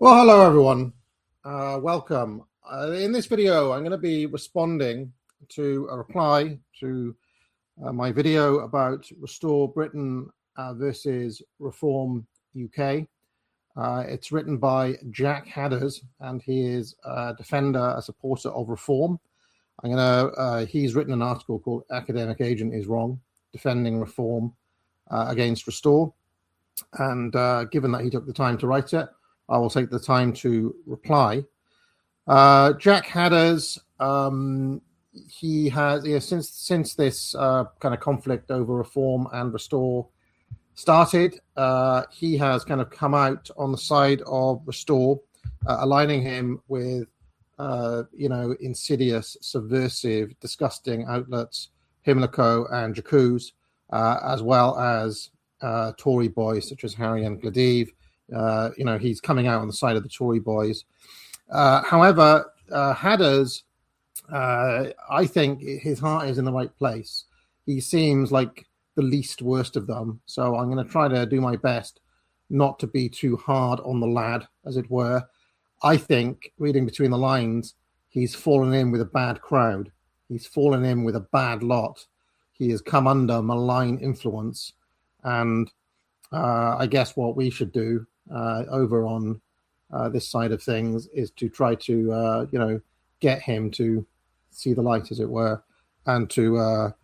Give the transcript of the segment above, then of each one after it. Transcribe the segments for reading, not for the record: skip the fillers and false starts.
Well, hello everyone. Welcome. In this video, I'm going to be responding to a reply to my video about Restore Britain versus Reform UK. It's written by Jack Hadders, and he is a defender, a supporter of reform. He's written an article called "Academic Agent is Wrong: Defending Reform Against Restore." And given that he took the time to write it, I will take the time to reply. Jack Hadders, he has since this kind of conflict over reform and restore started, he has kind of come out on the side of restore, aligning him with insidious, subversive, disgusting outlets, Pimlico and J'Cuse, as well as Tory boys such as Harry and Gladive. He's coming out on the side of the Tory boys. However, Hadders, I think his heart is in the right place. He seems like the least worst of them. So I'm going to try to do my best not to be too hard on the lad, as it were. I think, reading between the lines, he's fallen in with a bad crowd. He's fallen in with a bad lot. He has come under malign influence. And I guess what we should do over on this side of things is to try to, get him to see the light, as it were, and to,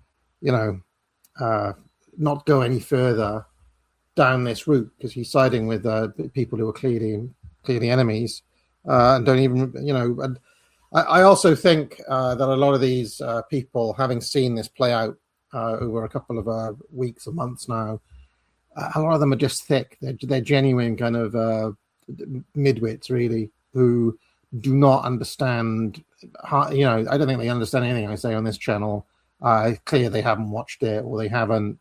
not go any further down this route, because he's siding with people who are clearly enemies and don't even, and I also think that a lot of these people, having seen this play out over a couple of weeks or months now, a lot of them are just thick. They're genuine kind of midwits, really, who do not understand. I don't think they understand anything I say on this channel. Clear they haven't watched it, or they haven't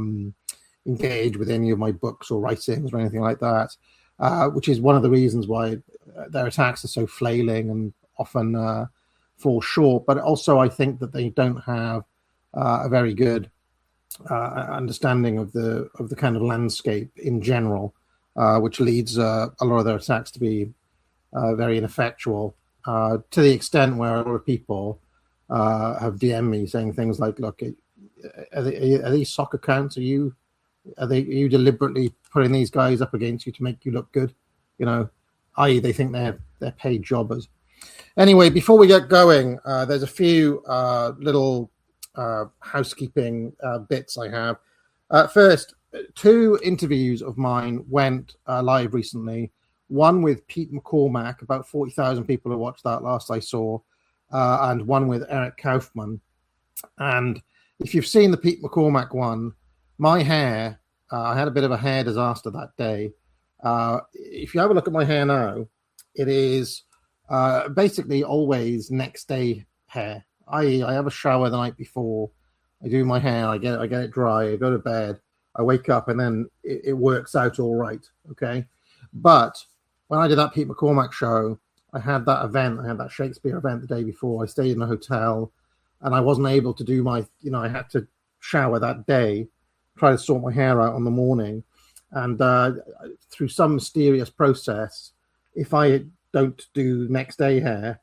engaged with any of my books or writings or anything like that, which is one of the reasons why their attacks are so flailing and often fall short. But also, I think that they don't have a very good understanding of the kind of landscape in general, which leads a lot of their attacks to be very ineffectual, to the extent where a lot of people have DM'd me saying things like, "Look, are these sock accounts? Are you deliberately putting these guys up against you to make you look good?" I.e., they think they're paid jobbers. Anyway, before we get going, there's a few little housekeeping bits I have. First, 2 interviews of mine went live recently. One with Pete McCormack, about 40,000 people have watched that last I saw, and one with Eric Kaufman. And if you've seen the Pete McCormack one, my hair, I had a bit of a hair disaster that day. If you have a look at my hair now, it is basically always next day hair. I have a shower the night before, I do my hair, I get it dry, I go to bed, I wake up, and then it works out all right, okay? But when I did that Pete McCormack show, I had that Shakespeare event the day before. I stayed in a hotel, and I wasn't able to do my, I had to shower that day, try to sort my hair out on the morning, and through some mysterious process, if I don't do next day hair,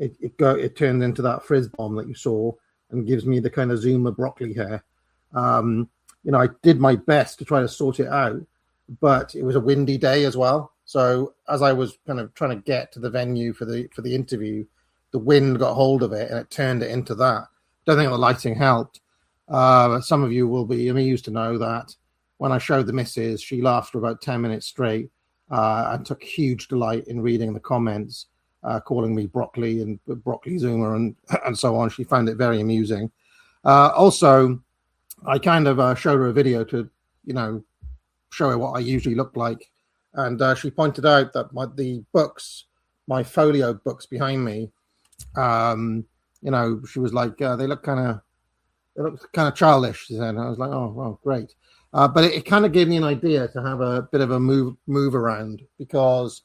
it turned into that frizz bomb that you saw and gives me the kind of Zuma broccoli hair. I did my best to try to sort it out, but it was a windy day as well. So as I was kind of trying to get to the venue for the interview, the wind got hold of it and it turned it into that. Don't think the lighting helped. Some of you will be amused to know that when I showed the missus, she laughed for about 10 minutes straight and took huge delight in reading the comments, calling me broccoli and broccoli Zuma and so on. She found it very amusing. Also, I kind of showed her a video to, show her what I usually look like. And she pointed out that my folio books behind me, she was like, they look kind of childish, she said. And I was like, oh, well, great. But it kind of gave me an idea to have a bit of a move around, because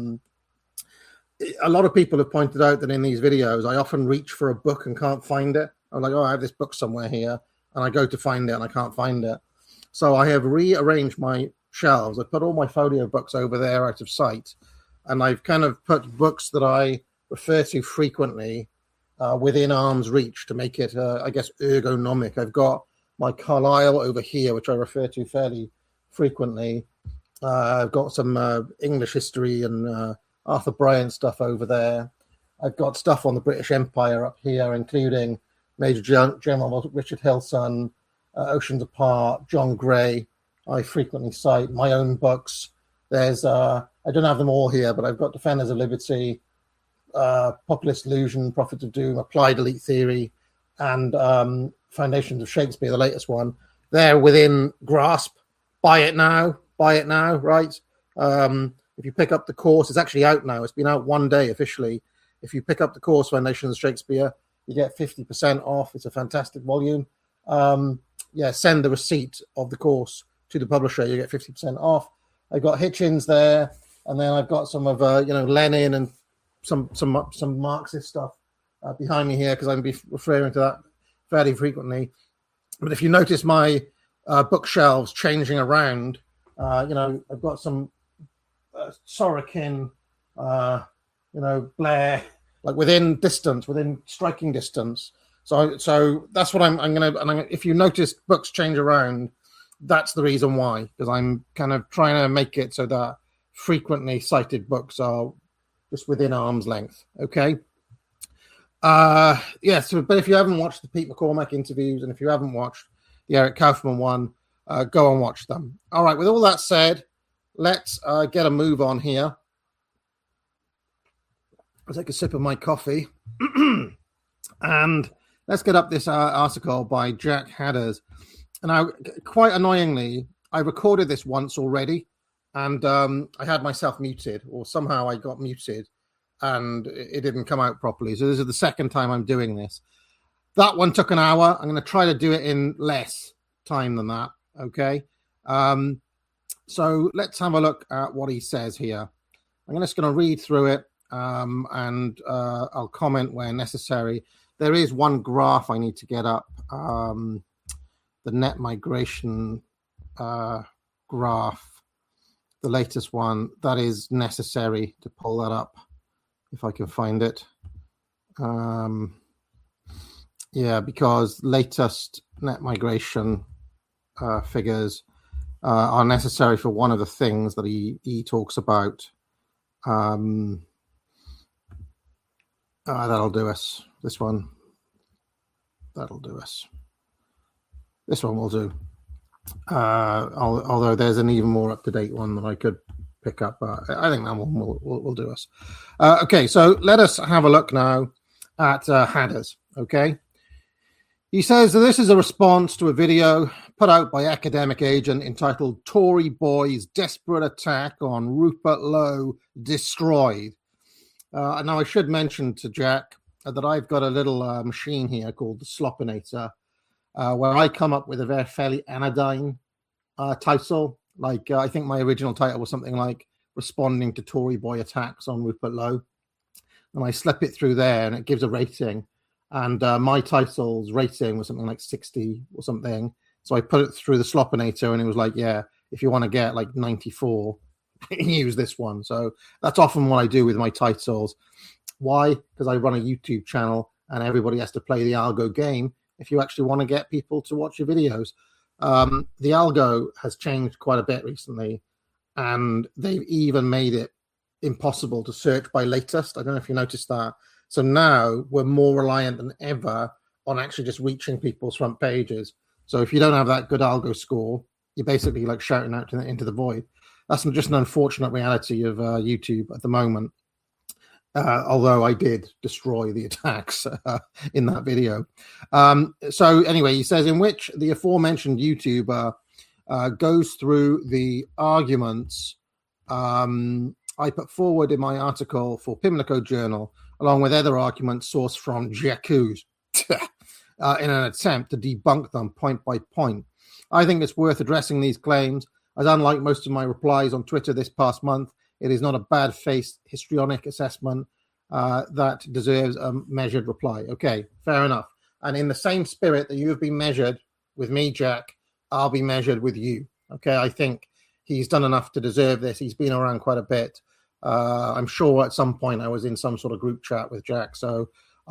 a lot of people have pointed out that in these videos, I often reach for a book and can't find it. I'm like, I have this book somewhere here, and I go to find it and I can't find it. So I have rearranged my shelves. I put all my folio books over there out of sight, and I've kind of put books that I refer to frequently within arm's reach to make it, I guess, ergonomic. I've got my Carlyle over here, which I refer to fairly frequently. I've got some English history and Arthur Bryant stuff over there. I've got stuff on the British Empire up here, including Major General Richard Hilson, Oceans Apart, John Gray. I frequently cite my own books. There's, I don't have them all here, but I've got Defenders of Liberty, Populist Illusion, Prophets of Doom, Applied Elite Theory, and Foundations of Shakespeare, the latest one. They're within grasp. Buy it now, right? If you pick up the course, it's actually out now. It's been out one day officially. If you pick up the course, Foundations of Shakespeare, you get 50% off. It's a fantastic volume. Send the receipt of the course to the publisher. You get 50% off. I've got Hitchens there, and then I've got some of Lenin and some Marxist stuff behind me here because I'm referring to that fairly frequently. But if you notice my bookshelves changing around, I've got some Sorokin, Blair, like within striking distance. So that's what I'm gonna. And if you notice books change around, that's the reason why, because I'm kind of trying to make it so that frequently cited books are just within arm's length. Okay. But if you haven't watched the Pete McCormack interviews, and if you haven't watched the Eric Kaufman one, go and watch them. All right. With all that said, let's get a move on here. I'll take a sip of my coffee. And let's get up this article by Jack Hadders. And I, quite annoyingly, I recorded this once already, and I had myself muted, or somehow I got muted, and it didn't come out properly. So this is the second time I'm doing this. That one took an hour. I'm going to try to do it in less time than that, okay? So let's have a look at what he says here. I'm just going to read through it, and I'll comment where necessary. There is one graph I need to get up, the net migration graph, the latest one. That is necessary to pull that up if I can find it. Because latest net migration figures are necessary for one of the things that he talks about. That'll do us. This one. That'll do us. This one will do. Although there's an even more up-to-date one that I could pick up. I think that one will do us. Okay, so let us have a look now at Hadders. Okay. He says that this is a response to a video put out by Academic Agent entitled Tory Boys' Desperate Attack on Rupert Lowe Destroyed. Now, I should mention to Jack that I've got a little machine here called the Sloppinator, where I come up with a very fairly anodyne title. Like, I think my original title was something like Responding to Tory Boy Attacks on Rupert Lowe. And I slip it through there and it gives a rating. And my title's rating was something like 60 or something. So I put it through the Sloppinator and it was like, yeah, if you want to get like 94, use this one. So that's often what I do with my titles. Why? Because I run a YouTube channel and everybody has to play the algo game if you actually want to get people to watch your videos. The algo has changed quite a bit recently, and they've even made it impossible to search by latest. I don't know if you noticed that. So now we're more reliant than ever on actually just reaching people's front pages. So if you don't have that good algo score, you're basically like shouting out into the void. That's just an unfortunate reality of YouTube at the moment. Although I did destroy the attacks in that video. So anyway, he says, in which the aforementioned YouTuber goes through the arguments I put forward in my article for Pimlico Journal, along with other arguments sourced from J'accuse, in an attempt to debunk them point by point. I think it's worth addressing these claims, as unlike most of my replies on Twitter this past month, it is not a bad-faced histrionic assessment that deserves a measured reply. Okay, fair enough. And in the same spirit that you have been measured with me, Jack, I'll be measured with you. Okay, I think he's done enough to deserve this. He's been around quite a bit. I'm sure at some point I was in some sort of group chat with Jack. So,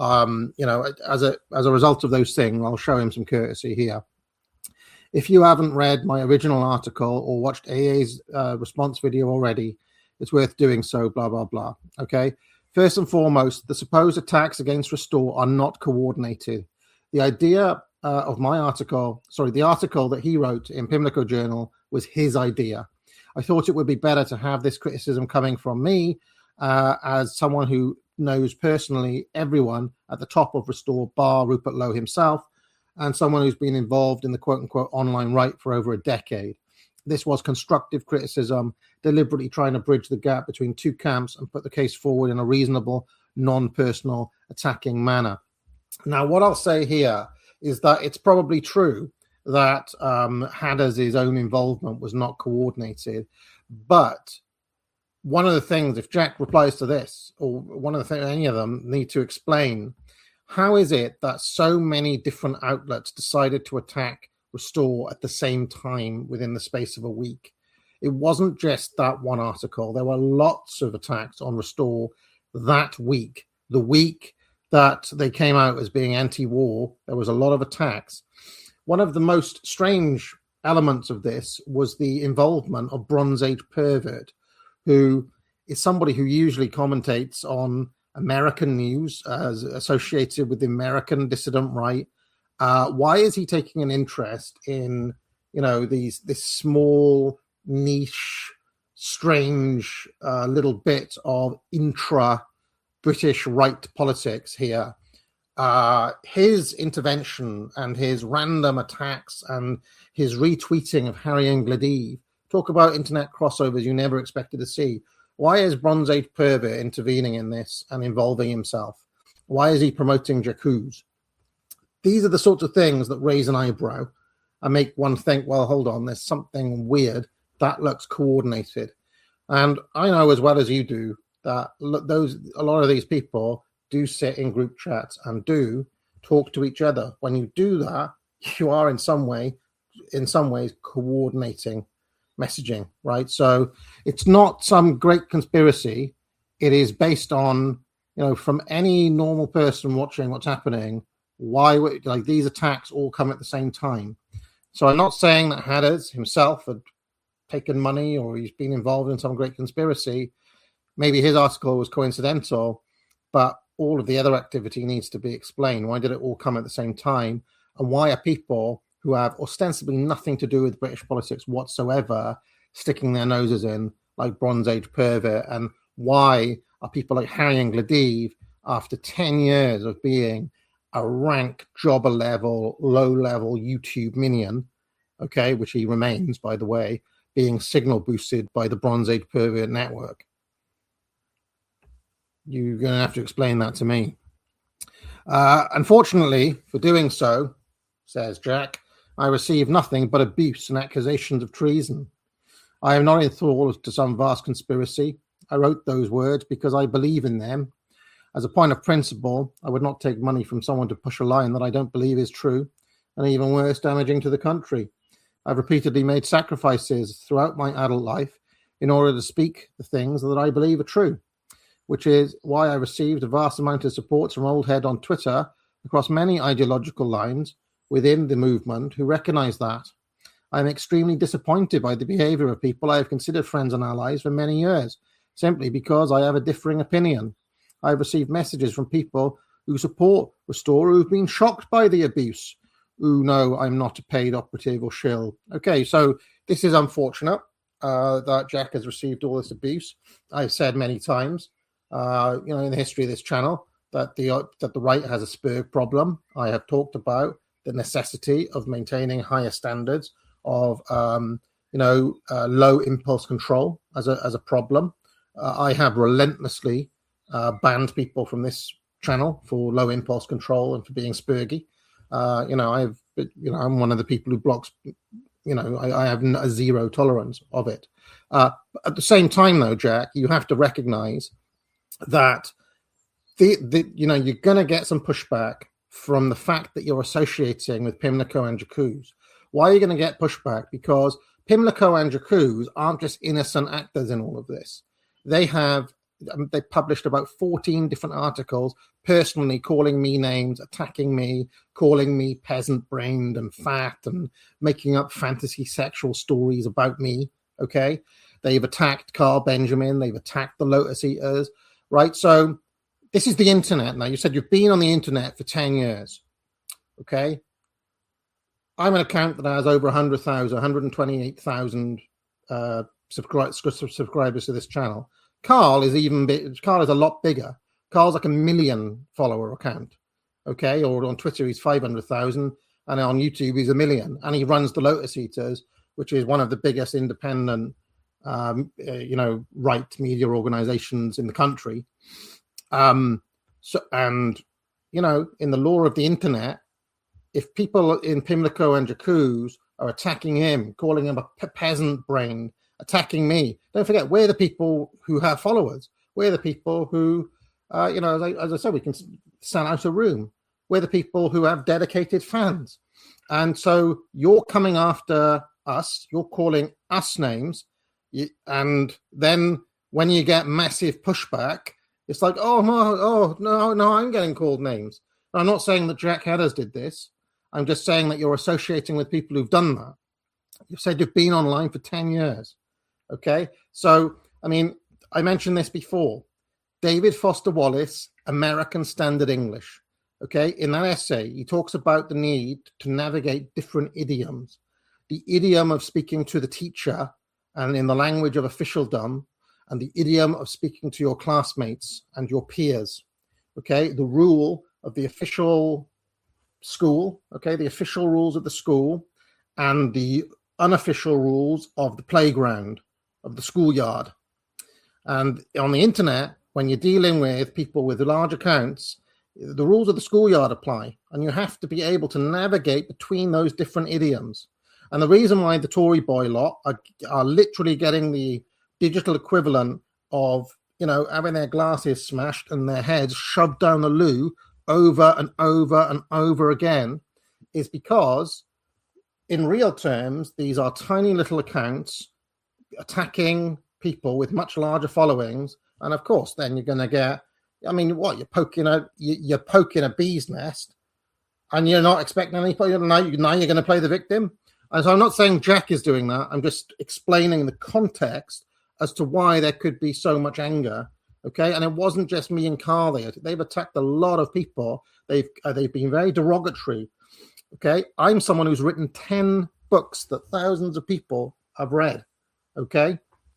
as a result of those things, I'll show him some courtesy here. If you haven't read my original article or watched AA's response video already, it's worth doing so, blah, blah, blah. Okay. First and foremost, the supposed attacks against Restore are not coordinated. The idea of my article, the article that he wrote in Pimlico Journal was his idea. I thought it would be better to have this criticism coming from me as someone who knows personally everyone at the top of Restore, bar Rupert Lowe himself, and someone who's been involved in the quote-unquote online right for over a decade. This was constructive criticism, deliberately trying to bridge the gap between two camps and put the case forward in a reasonable, non-personal, attacking manner. Now, what I'll say here is that it's probably true that Hadders' own involvement was not coordinated, but one of the things, if Jack replies to this, or one of the things any of them need to explain, how is it that so many different outlets decided to attack Restore at the same time within the space of a week? It wasn't just that one article. There were lots of attacks on Restore that week. The week that they came out as being anti-war, there was a lot of attacks. One of the most strange elements of this was the involvement of Bronze Age Pervert, who is somebody who usually commentates on American news as associated with the American dissident right. Why is he taking an interest in, this small, niche, strange little bit of intra-British right politics here? His intervention and his random attacks and his retweeting of Harry and Gladive, talk about internet crossovers you never expected to see. Why is Bronze Age Pervert intervening in this and involving himself? Why is he promoting J'Accuse? These are the sorts of things that raise an eyebrow and make one think, well, hold on, there's something weird. That looks coordinated. And I know as well as you do that a lot of these people do sit in group chats and do talk to each other. When you do that, you are in some ways coordinating messaging, right? So it's not some great conspiracy. It is based on, from any normal person watching what's happening, why would these attacks all come at the same time? So I'm not saying that Hadders himself had taken money or he's been involved in some great conspiracy. Maybe his article was coincidental, but all of the other activity needs to be explained. Why did it all come at the same time? And why are people who have ostensibly nothing to do with British politics whatsoever sticking their noses in like Bronze Age Pervert? And why are people like Harry and Gladive, after 10 years of being a rank jobber level, low level YouTube minion, okay, which he remains, by the way, being signal boosted by the Bronze Age Pervert network? You're going to have to explain that to me. Unfortunately, for doing so, says Jack, I received nothing but abuse and accusations of treason. I am not enthralled to some vast conspiracy. I wrote those words because I believe in them. As a point of principle, I would not take money from someone to push a line that I don't believe is true, and even worse, damaging to the country. I've repeatedly made sacrifices throughout my adult life in order to speak the things that I believe are true, which is why I received a vast amount of support from old head on Twitter across many ideological lines within the movement who recognize that. I am extremely disappointed by the behavior of people I have considered friends and allies for many years, simply because I have a differing opinion. I have received messages from people who support Restore who've been shocked by the abuse, who know I'm not a paid operative or shill. Okay, so this is unfortunate that Jack has received all this abuse. I've said many times, in the history of this channel, that the right has a Spur problem. I have talked about the necessity of maintaining higher standards of, low impulse control as a problem. I have relentlessly banned people from this channel for low impulse control and for being spurgy. I'm one of the people who blocks. I have a zero tolerance of it. At the same time, though, Jack, you have to recognise that you're going to get some pushback from the fact that you're associating with Pimlico and J'Accuse. Why are you going to get pushback? Because Pimlico and J'Accuse aren't just innocent actors in all of this. they published about 14 different articles personally calling me names, attacking me, calling me peasant-brained and fat, and making up fantasy sexual stories about me. Okay, they've attacked Carl Benjamin, they've attacked the Lotus Eaters, right? So this is the internet. Now, you said you've been on the internet for 10 years. Okay, I'm an account that has over 100,000, 128,000 subscribers to this channel. Carl is a lot bigger. Carl's like a 1 million follower account. Okay, or on Twitter he's 500,000, and on YouTube he's 1 million, and he runs the Lotus Eaters, which is one of the biggest independent, right media organizations in the country. In the law of the internet, if people in Pimlico and J'Cuse are attacking him, calling him a peasant brain, attacking me, don't forget, we're the people who have followers. We're the people who, as I said, we can sell out a room. We're the people who have dedicated fans. And so you're coming after us, you're calling us names, and then when you get massive pushback, it's like, oh, no, I'm getting called names. I'm not saying that Jack Hedders did this. I'm just saying that you're associating with people who've done that. You've said you've been online for 10 years. Okay? So, I mean, I mentioned this before. David Foster Wallace, American Standard English. Okay? In that essay, he talks about the need to navigate different idioms. The idiom of speaking to the teacher and in the language of officialdom, and the idiom of speaking to your classmates and your peers. Okay? The rule of the official school, okay, the official rules of the school, and the unofficial rules of the playground, of the schoolyard. And on the internet, when you're dealing with people with large accounts, the rules of the schoolyard apply, and you have to be able to navigate between those different idioms. And the reason why the Tory boy lot are literally getting the digital equivalent of, having their glasses smashed and their heads shoved down the loo over and over and over again is because, in real terms, these are tiny little accounts attacking people with much larger followings. And of course, then you're going to get, you're poking a bee's nest, and you're not expecting anybody. Now you're going to play the victim. And so I'm not saying Jack is doing that. I'm just explaining the context as to why there could be so much anger. Okay, and it wasn't just me and Carl. They've attacked a lot of people. They've been very derogatory. Okay, I'm someone who's written 10 books that thousands of people have read. Okay,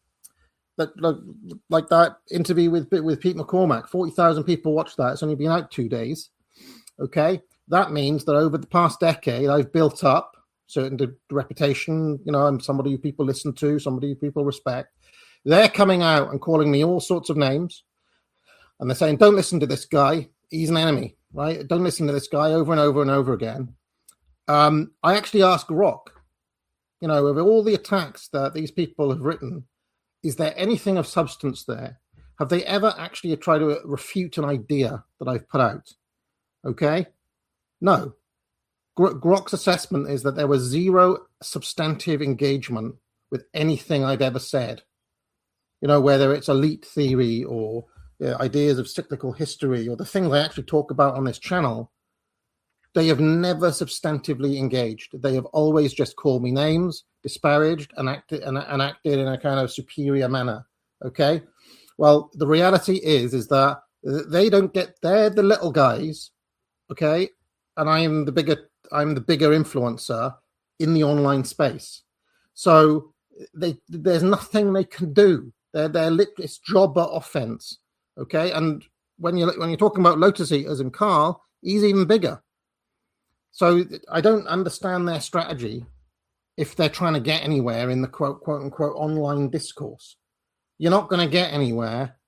like that interview with Pete McCormack, 40,000 people watched that. It's only been out 2 days. Okay, that means that over the past decade, I've built up certain reputation. I'm somebody who people listen to, somebody who people respect. They're coming out and calling me all sorts of names. And they're saying, don't listen to this guy. He's an enemy, right? Don't listen to this guy over and over and over again. I actually asked Grok, of all the attacks that these people have written, is there anything of substance there? Have they ever actually tried to refute an idea that I've put out? Okay? No. Grok's assessment is that there was zero substantive engagement with anything I've ever said. Whether it's elite theory or ideas of cyclical history or the things I actually talk about on this channel, they have never substantively engaged. They have always just called me names, disparaged, and acted in a kind of superior manner. Okay? Well, the reality is that they don't get, they're the little guys, okay? And I'm the bigger influencer in the online space. So there's nothing they can do. It's jobber offense, okay? And when you're talking about Lotus Eaters and Carl, he's even bigger. So I don't understand their strategy if they're trying to get anywhere in the quote unquote online discourse. You're not going to get anywhere,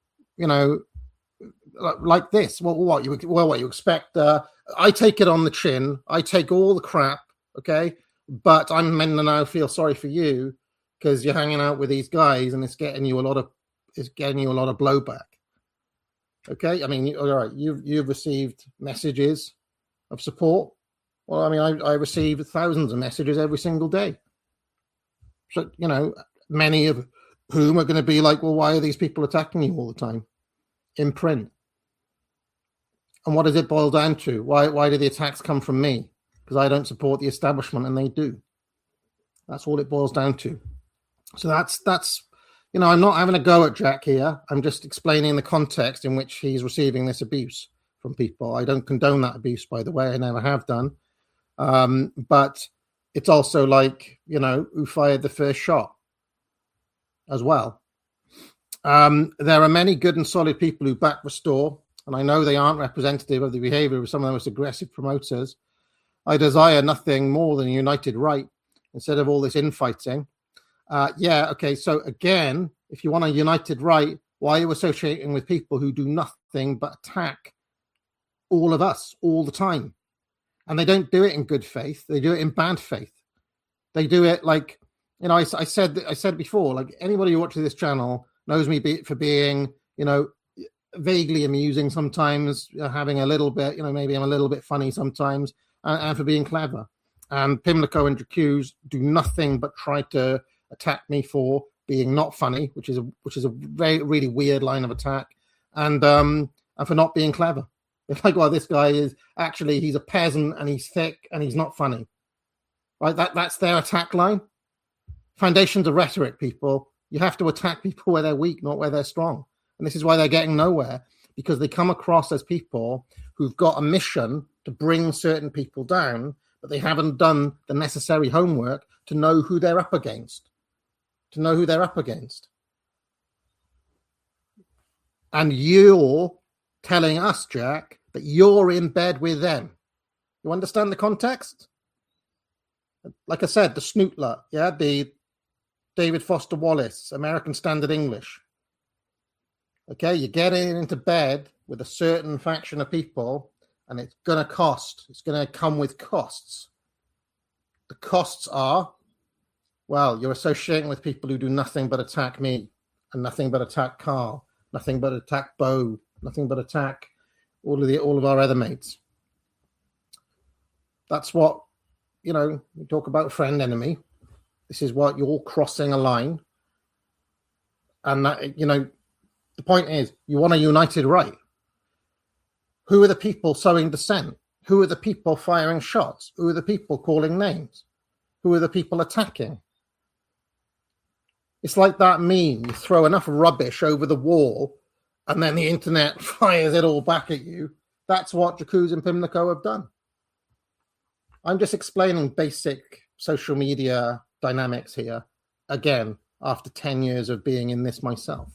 like this. Well, what you expect? I take it on the chin. I take all the crap, okay? But I'm meant to now feel sorry for you because you're hanging out with these guys, and it's getting you a lot of blowback. Okay, I mean, all right, you've received messages of support. Well, I mean, I receive thousands of messages every single day. So many of whom are going to be like, well, why are these people attacking you all the time in print? And what does it boil down to? Why do the attacks come from me? Because I don't support the establishment and they do. That's all it boils down to. So that's I'm not having a go at Jack here. I'm just explaining the context in which he's receiving this abuse from people. I don't condone that abuse, by the way. I never have done. But it's also like, who fired the first shot as well. There are many good and solid people who back Restore, and I know they aren't representative of the behavior of some of the most aggressive promoters. I desire nothing more than a united right instead of all this infighting. So again, if you want a united right, why are you associating with people who do nothing but attack all of us all the time? And they don't do it in good faith. They do it in bad faith. They do it like, I said before, like anybody who watches this channel knows me for being, vaguely amusing sometimes, having a little bit, maybe I'm a little bit funny sometimes, and for being clever. And Pimlico and J'Accuse do nothing but try to attack me for being not funny, which is a very really weird line of attack, and for not being clever. It's like, well, this guy is actually, he's a peasant and he's thick and he's not funny, right? That's their attack line. Foundations of rhetoric, people. You have to attack people where they're weak, not where they're strong. And this is why they're getting nowhere, because they come across as people who've got a mission to bring certain people down, but they haven't done the necessary homework to know who they're up against. And you're telling us, Jack, that you're in bed with them. You understand the context? Like I said, the Snootler, the David Foster Wallace, American Standard English. Okay, you're getting into bed with a certain faction of people, and it's going to cost. It's going to come with costs. The costs are, well, you're associating with people who do nothing but attack me, and nothing but attack Carl, nothing but attack Bo, nothing but attack all of our other mates. That's what, we talk about friend enemy. This is what you're crossing a line. And that, the point is, you want a united right. Who are the people sowing dissent? Who are the people firing shots? Who are the people calling names? Who are the people attacking? It's like that meme. You throw enough rubbish over the wall and then the internet fires it all back at you. That's what J'Accuse and Pimlico have done. I'm just explaining basic social media dynamics here, again, after 10 years of being in this myself.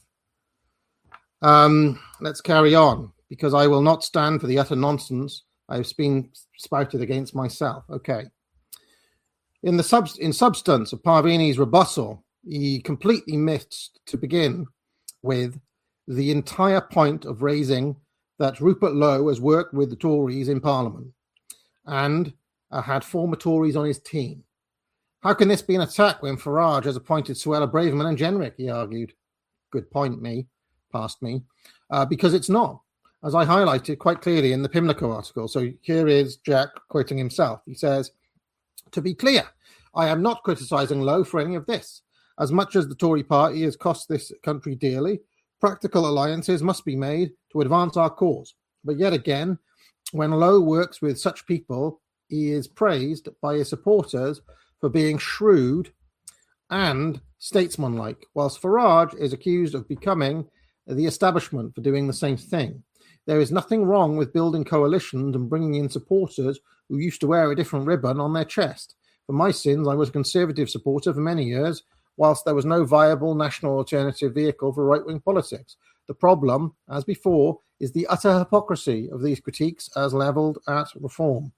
Let's carry on, because I will not stand for the utter nonsense I've been spouted against myself. Okay. In substance of Parvini's rebuttal, he completely missed, to begin with, the entire point of raising that Rupert Lowe has worked with the Tories in Parliament and had former Tories on his team. How can this be an attack when Farage has appointed Suella Braverman and Jenrick, he argued. Good point, past me. Because it's not, as I highlighted quite clearly in the Pimlico article. So here is Jack quoting himself. He says, "To be clear, I am not criticising Lowe for any of this. As much as the Tory party has cost this country dearly, practical alliances must be made to advance our cause. But yet again, when Lowe works with such people, he is praised by his supporters for being shrewd and statesmanlike, whilst Farage is accused of becoming the establishment for doing the same thing. There is nothing wrong with building coalitions and bringing in supporters who used to wear a different ribbon on their chest. For my sins, I was a Conservative supporter for many years, whilst there was no viable national alternative vehicle for right-wing politics. The problem, as before, is the utter hypocrisy of these critiques as levelled at reform."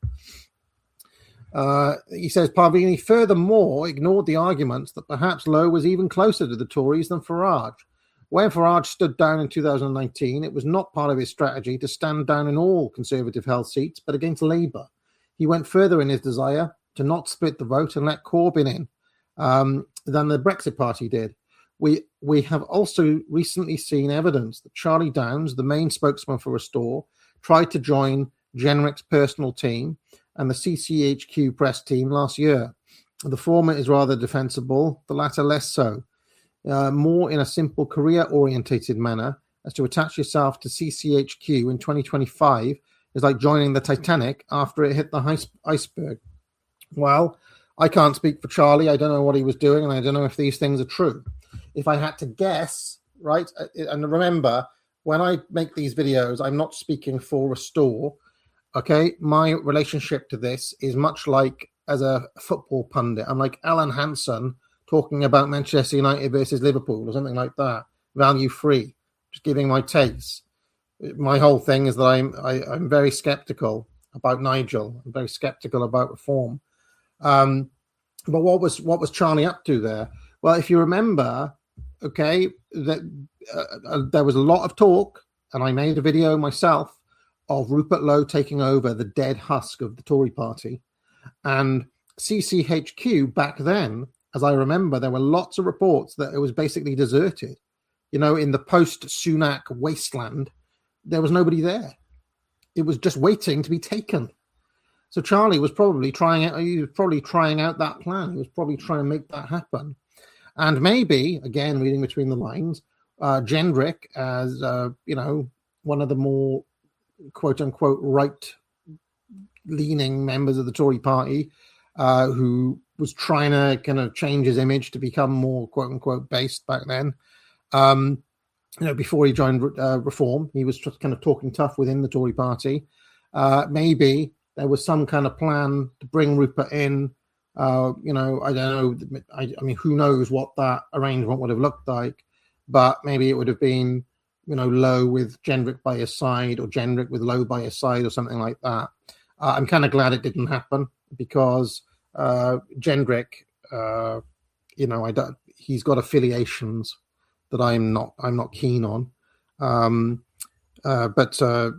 He says Parvini furthermore ignored the arguments that perhaps Lowe was even closer to the Tories than Farage. When Farage stood down in 2019, it was not part of his strategy to stand down in all Conservative-held seats, but against Labour. He went further in his desire to not split the vote and let Corbyn in than the Brexit Party did. We have also recently seen evidence that Charlie Downs, the main spokesman for Restore, tried to join Jenrick's personal team and the CCHQ press team last year. The former is rather defensible, the latter less so. more in a simple career-orientated manner as to attach yourself to CCHQ in 2025 is like joining the Titanic after it hit the iceberg. Well, I can't speak for Charlie. I don't know what he was doing, and I don't know if these things are true. If I had to guess, right, and remember, when I make these videos, I'm not speaking for Restore. Okay, my relationship to this is much like as a football pundit. I'm like Alan Hansen talking about Manchester United versus Liverpool or something like that, value free, just giving my takes. My whole thing is that I'm very skeptical about Nigel. I'm very skeptical about reform. But what was Charlie up to there? Well, if you remember, okay, that there was a lot of talk, and I made a video myself of Rupert Lowe taking over the dead husk of the Tory party. And CCHQ back then, as I remember, there were lots of reports that it was basically deserted. You know, in the post-Sunak wasteland, there was nobody there. It was just waiting to be taken. So Charlie was probably trying out that plan. He was probably trying to make that happen. And maybe, again, reading between the lines, Gendrick, as one of the more quote-unquote right-leaning members of the Tory party, who was trying to kind of change his image to become more quote-unquote based back then. Before he joined Reform, he was just kind of talking tough within the Tory party. Maybe there was some kind of plan to bring Rupert in. I don't know. I mean, who knows what that arrangement would have looked like? But maybe it would have been, Lowe with Gendrick by his side, or Gendrick with Lowe by his side, or something like that. I'm kind of glad it didn't happen, because Gendrick, he's got affiliations that I'm not keen on. But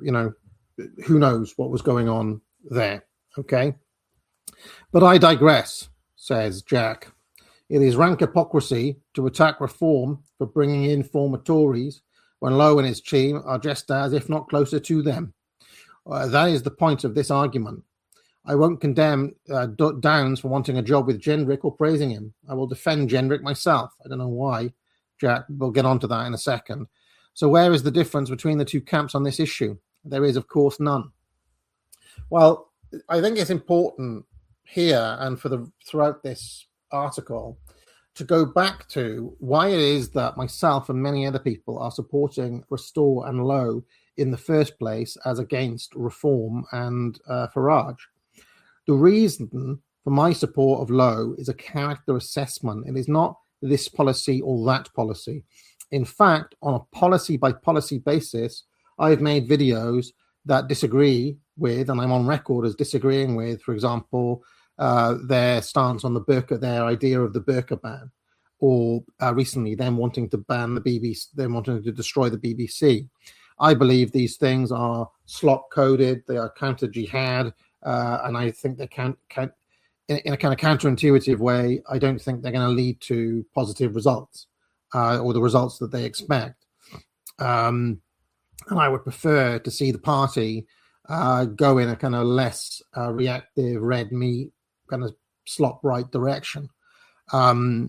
who knows what was going on there? Okay. But I digress, says Jack. It is rank hypocrisy to attack Reform for bringing in former Tories when Lowe and his team are just as, if not closer to them. That is the point of this argument. I won't condemn Downs for wanting a job with Gendrick or praising him. I will defend Gendrick myself. I don't know why, Jack. We'll get onto that in a second. So where is the difference between the two camps on this issue? There is, of course, none. Well, I think it's important here and throughout this article to go back to why it is that myself and many other people are supporting Restore and Lowe in the first place as against Reform and Farage. The reason for my support of Lowe is a character assessment. It is not this policy or that policy. In fact, on a policy by policy basis, I've made videos that disagree with, and I'm on record as disagreeing with, for example, their stance on the burqa, their idea of the burqa ban, or recently them wanting to ban the BBC, them wanting to destroy the BBC. I believe these things are slop-coded, they are counter-jihad, and I think they can't in a kind of counterintuitive way, I don't think they're going to lead to positive results, or the results that they expect. And I would prefer to see the party go in a kind of less reactive, red meat, kind of slop right direction. But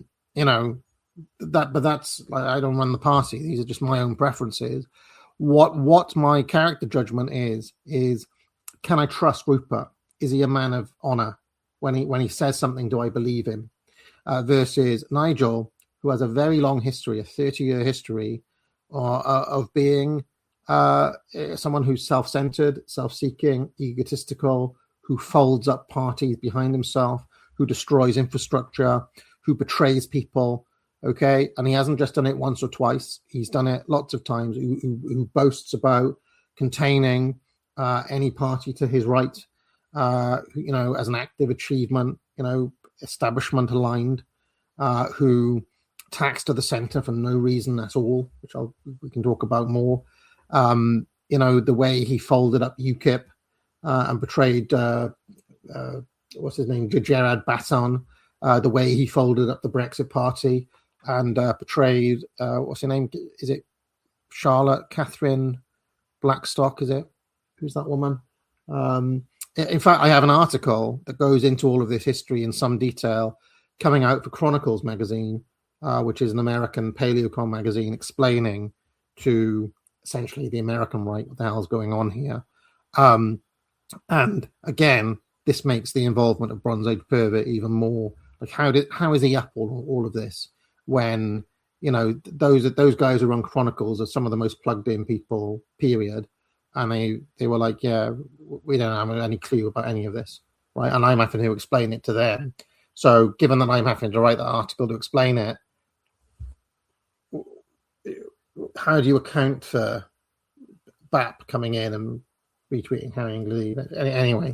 that's, I don't run the party. These are just my own preferences. What my character judgment is can I trust Rupert? Is he a man of honor? When he says something, do I believe him? Versus Nigel, who has a very long history, a 30-year history of being someone who's self-centered, self-seeking, egotistical, who folds up parties behind himself, who destroys infrastructure, who betrays people, okay? And he hasn't just done it once or twice. He's done it lots of times, who boasts about containing any party to his right, as an active achievement, establishment aligned, who tax to the center for no reason at all, which we can talk about more. The way he folded up UKIP and betrayed, what's his name, Gerard Basson, the way he folded up the Brexit Party and betrayed, what's her name? Is it Charlotte Catherine Blackstock? Is it? Who's that woman? In fact, I have an article that goes into all of this history in some detail coming out for Chronicles magazine which is an American paleocon magazine, explaining to essentially the American right what the hell's going on here. And again, this makes the involvement of Bronze Age pervert even more. Like, how is he up all of this when, you know, those guys who run Chronicles are some of the most plugged in people, period. And they were like, yeah, we don't have any clue about any of this, right? And I'm having to explain it to them. So given that I'm having to write that article to explain it, how do you account for BAP coming in and retweeting Harry English? Anyway,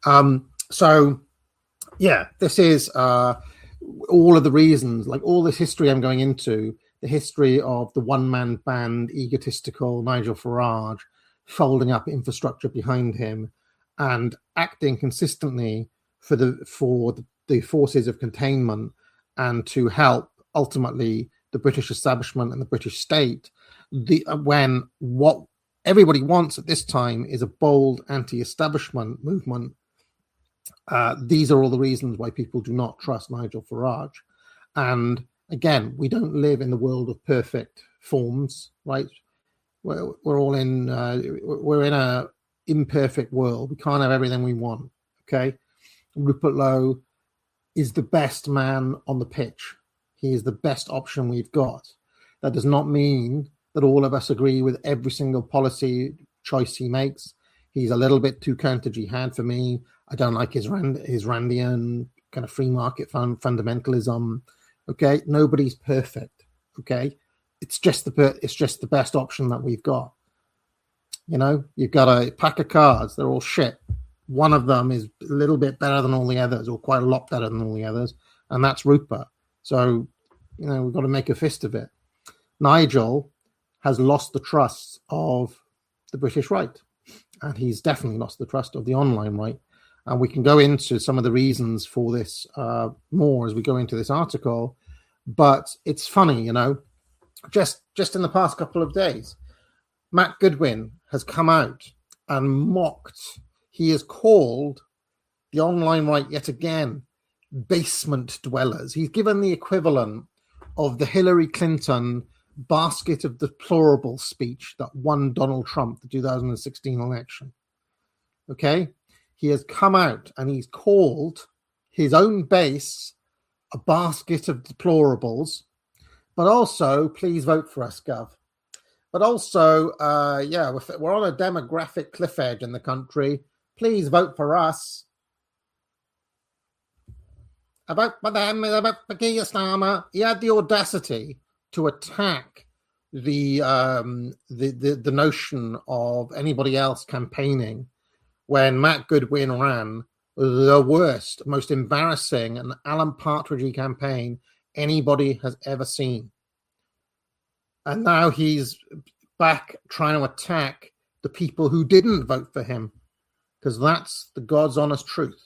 so yeah, this is all of the reasons, like all this history I'm going into, the history of the one-man band, egotistical Nigel Farage, folding up infrastructure behind him and acting consistently for the forces of containment and to help ultimately the British establishment and the British state. When what everybody wants at this time is a bold anti-establishment movement. These are all the reasons why people do not trust Nigel Farage. And again, we don't live in the world of perfect forms, right? We're all in a imperfect world. We can't have everything we want. Okay, Rupert Lowe is the best man on the pitch. He is the best option we've got. That does not mean that all of us agree with every single policy choice he makes. He's a little bit too counter-jihad for me. I don't like his Randian kind of free market fundamentalism. Okay, nobody's perfect. Okay, it's just the best option that we've got. You know, you've got a pack of cards. They're all shit. One of them is a little bit better than all the others, or quite a lot better than all the others, and that's Rupert. So, you know, we've got to make a fist of it. Nigel has lost the trust of the British right, and he's definitely lost the trust of the online right. And we can go into some of the reasons for this more as we go into this article. But it's funny, you know, just in the past couple of days, Matt Goodwin has come out and mocked. He has called the online right yet again basement dwellers. He's given the equivalent of the Hillary Clinton basket of deplorable speech that won Donald Trump the 2016 election. Okay? He has come out and he's called his own base a basket of deplorables, but also, please vote for us, Gov. But also, we're on a demographic cliff edge in the country. Please vote for us. About Keir Starmer, he had the audacity to attack the notion of anybody else campaigning when Matt Goodwin ran the worst, most embarrassing and Alan Partridge campaign anybody has ever seen. And now he's back trying to attack the people who didn't vote for him, because that's the God's honest truth.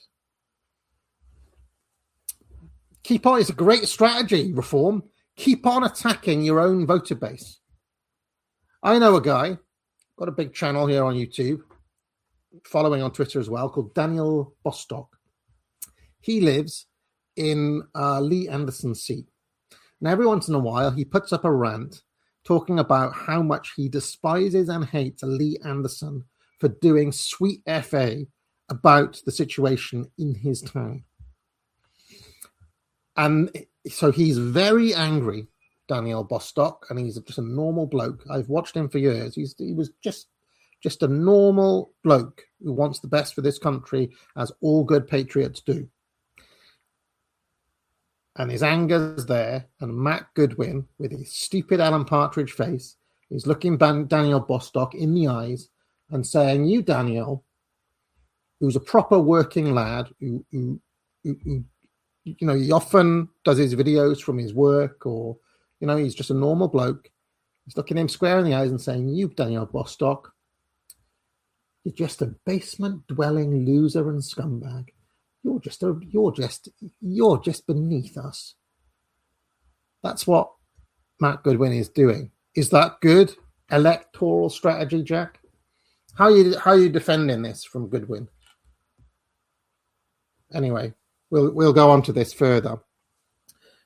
Keep on, it's a great strategy, Reform. Keep on attacking your own voter base. I know a guy, got a big channel here on YouTube, following on Twitter as well, called Daniel Bostock. He lives in Lee Anderson's seat. And every once in a while, he puts up a rant talking about how much he despises and hates Lee Anderson for doing sweet FA about the situation in his town. And so he's very angry, Daniel Bostock, and he's just a normal bloke. I've watched him for years. He was just a normal bloke who wants the best for this country, as all good patriots do. And his anger's there, and Matt Goodwin, with his stupid Alan Partridge face, is looking Daniel Bostock in the eyes and saying, you, Daniel, who's a proper working lad, who you know, he often does his videos from his work, or, you know, he's just a normal bloke. He's looking him square in the eyes and saying, you, Daniel Bostock, you're just a basement-dwelling loser and scumbag. You're just beneath us. That's what Matt Goodwin is doing. Is that good electoral strategy, Jack? How are you defending this from Goodwin? Anyway, we'll go on to this further.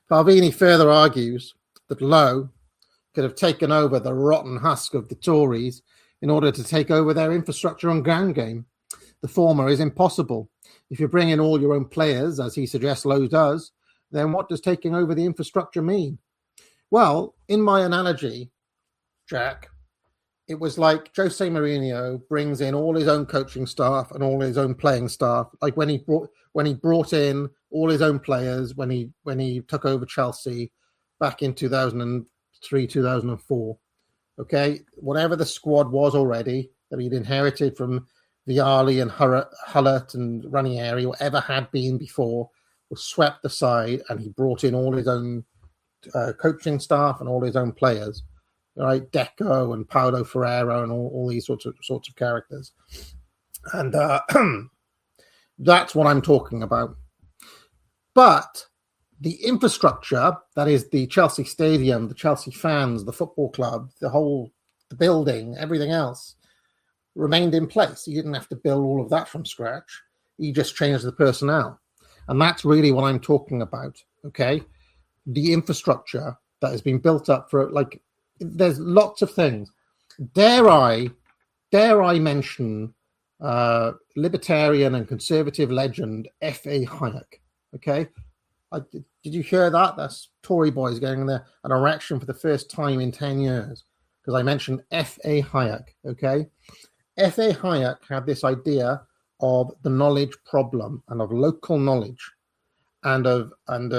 Parvini further argues that Lowe could have taken over the rotten husk of the Tories in order to take over their infrastructure and ground game. The former is impossible. If you bring in all your own players, as he suggests Lowe does, then what does taking over the infrastructure mean? Well, in my analogy, Jack, it was like Jose Mourinho brings in all his own coaching staff and all his own playing staff. Like when he brought in all his own players when he took over Chelsea back in 2003, 2004. Okay, whatever the squad was already that he'd inherited from Vialli and Hullett and Ranieri, whatever had been before, was swept aside, and he brought in all his own coaching staff and all his own players, right? Deco and Paulo Ferreira and all these sorts of characters, and that's what I'm talking about. But the infrastructure, that is the Chelsea stadium, the Chelsea fans, the football club, the building, everything else, remained in place. He didn't have to build all of that from scratch. He just changed the personnel. And that's really what I'm talking about, okay? The infrastructure that has been built up for, like, there's lots of things. Dare I mention libertarian and conservative legend F.A. Hayek, okay? Did you hear that? That's Tory boys getting an erection for the first time in 10 years because I mentioned F.A. Hayek, okay? F.A. Hayek had this idea of the knowledge problem and of local knowledge and of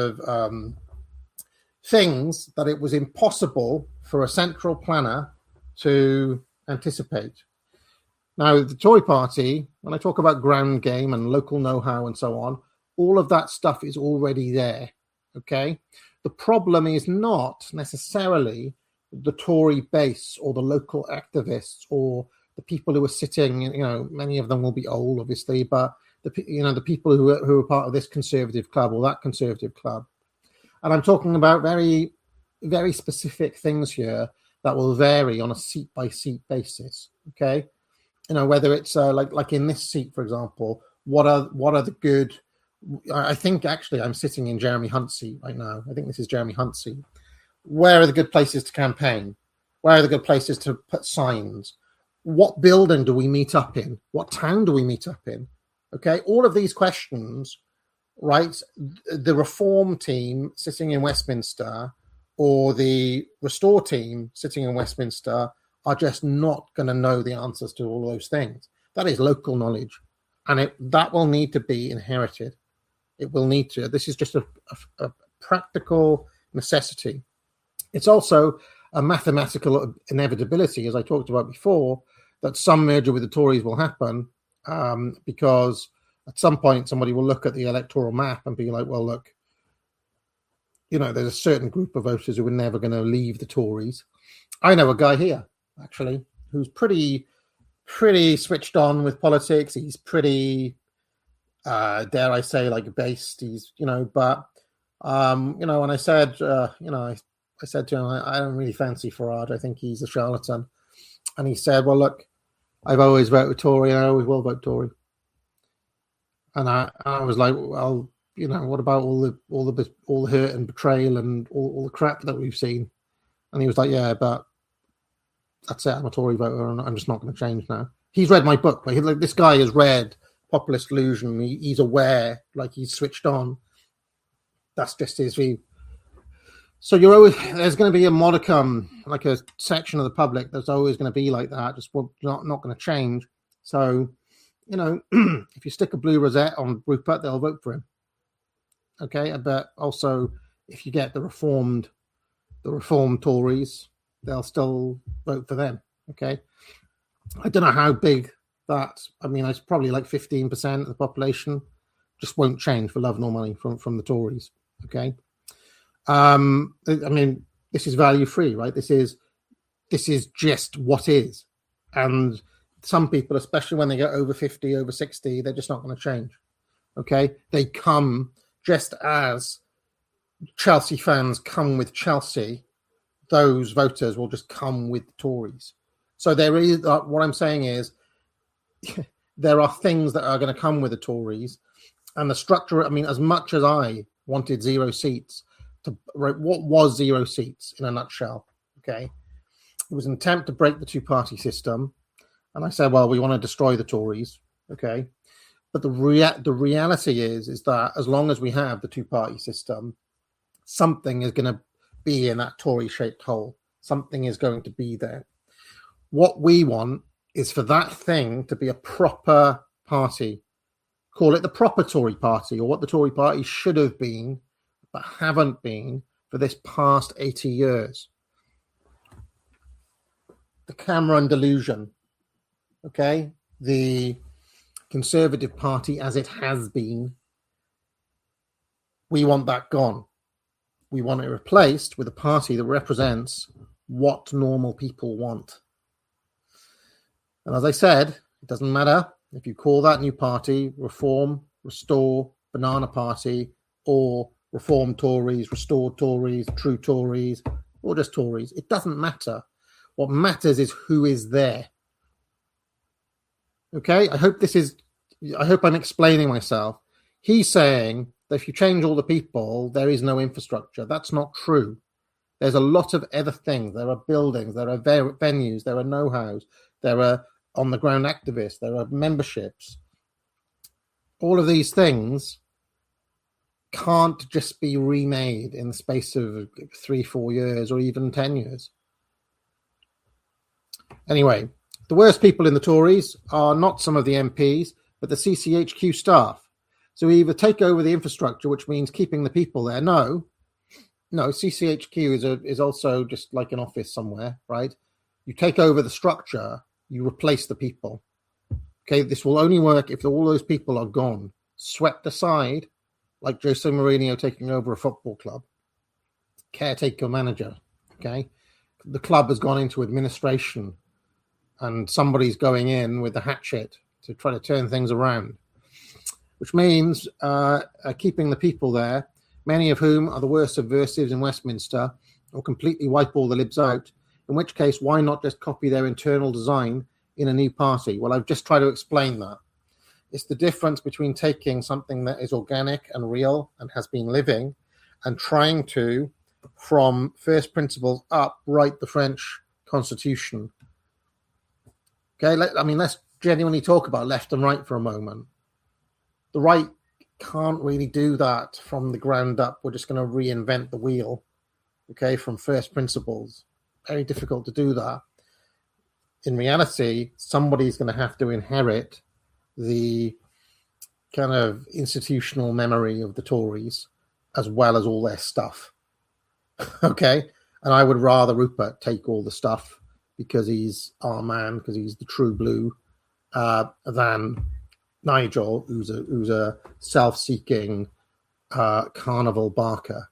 things that it was impossible for a central planner to anticipate. Now, the Tory party, when I talk about ground game and local know-how and so on, all of that stuff is already there, okay? The problem is not necessarily the Tory base or the local activists or the people who are sitting, many of them will be old, obviously, but the people who are part of this conservative club or that conservative club. And I'm talking about very, very specific things here that will vary on a seat-by-seat basis, okay? Whether it's like in this seat, for example, what are the good... I think actually I'm sitting in Jeremy Hunt's seat right now. I think this is Jeremy Hunt's seat. Where are the good places to campaign? Where are the good places to put signs? What building do we meet up in? What town do we meet up in? Okay, all of these questions, right? The Reform team sitting in Westminster or the Restore team sitting in Westminster are just not going to know the answers to all those things. That is local knowledge, and that will need to be inherited. It will need to. This is just a practical necessity. It's also a mathematical inevitability, as I talked about before, that some merger with the Tories will happen because at some point somebody will look at the electoral map and be like, well, look, there's a certain group of voters who are never going to leave the Tories. I know a guy here, actually, who's pretty switched on with politics. He's pretty, dare I say, like based. He's, but, when I said, I said to him, I don't really fancy Farage. I think he's a charlatan. And he said, well, look, I've always voted Tory and I always will vote Tory. And I was like, well, what about all the hurt and betrayal and all the crap that we've seen? And he was like, yeah, but that's it. I'm a Tory voter and I'm just not going to change now. He's read my book. Like, this guy has read Populist Delusion. He's aware, like he's switched on. That's just his view. So there's going to be a modicum, like a section of the public that's always going to be like that, just not going to change. So, if you stick a blue rosette on Rupert, they'll vote for him. Okay, but also if you get the reformed Tories, they'll still vote for them. Okay, I don't know how big that. I mean, it's probably like 15% of the population just won't change for love nor money from the Tories. Okay. I mean, this is value free, right? This is just what is. And some people, especially when they get over 50, over 60, they're just not going to change. Okay? They come just as Chelsea fans come with Chelsea, those voters will just come with the Tories. So there is, what I'm saying is, there are things that are going to come with the Tories. And the structure, I mean, as much as I wanted 0 seats, what was zero seats in a nutshell. Okay, it was an attempt to break the two-party system, and I said, well, we want to destroy the Tories. Okay, but the reality is that as long as we have the two-party system, something is going to be in that Tory-shaped hole. Something is going to be there. What we want is for that thing to be a proper party. Call it the proper Tory party, or what the Tory party should have been, but haven't been for this past 80 years. The Cameron delusion, okay? The Conservative Party as it has been, we want that gone. We want it replaced with a party that represents what normal people want. And as I said, it doesn't matter if you call that new party Reform, Restore, Banana Party, or Reform Tories, Restored Tories, True Tories, or just Tories. It doesn't matter. What matters is who is there. Okay, I hope I'm explaining myself. He's saying that if you change all the people, there is no infrastructure. That's not true. There's a lot of other things. There are buildings, there are venues, there are know-hows, there are on-the-ground activists, there are memberships. All of these things can't just be remade in the space of 3-4 years or even 10 years. Anyway, the worst people in the Tories are not some of the MPs, but the CCHQ staff. So we either take over the infrastructure, which means keeping the people there. No, CCHQ is also just like an office somewhere, right? You take over the structure, you replace the people. Okay, this will only work if all those people are gone, swept aside, like Jose Mourinho taking over a football club, caretaker manager. Okay, the club has gone into administration, and somebody's going in with the hatchet to try to turn things around, which means keeping the people there, many of whom are the worst subversives in Westminster, or completely wipe all the libs out, in which case, why not just copy their internal design in a new party? Well, I've just tried to explain that. It's the difference between taking something that is organic and real and has been living and trying to, from first principles up, write the French Constitution. Okay, let's genuinely talk about left and right for a moment. The right can't really do that from the ground up. We're just going to reinvent the wheel, okay, from first principles. Very difficult to do that. In reality, somebody's going to have to inherit the kind of institutional memory of the Tories as well as all their stuff. Okay? And I would rather Rupert take all the stuff because he's our man, because he's the true blue, than Nigel, who's a self-seeking carnival barker.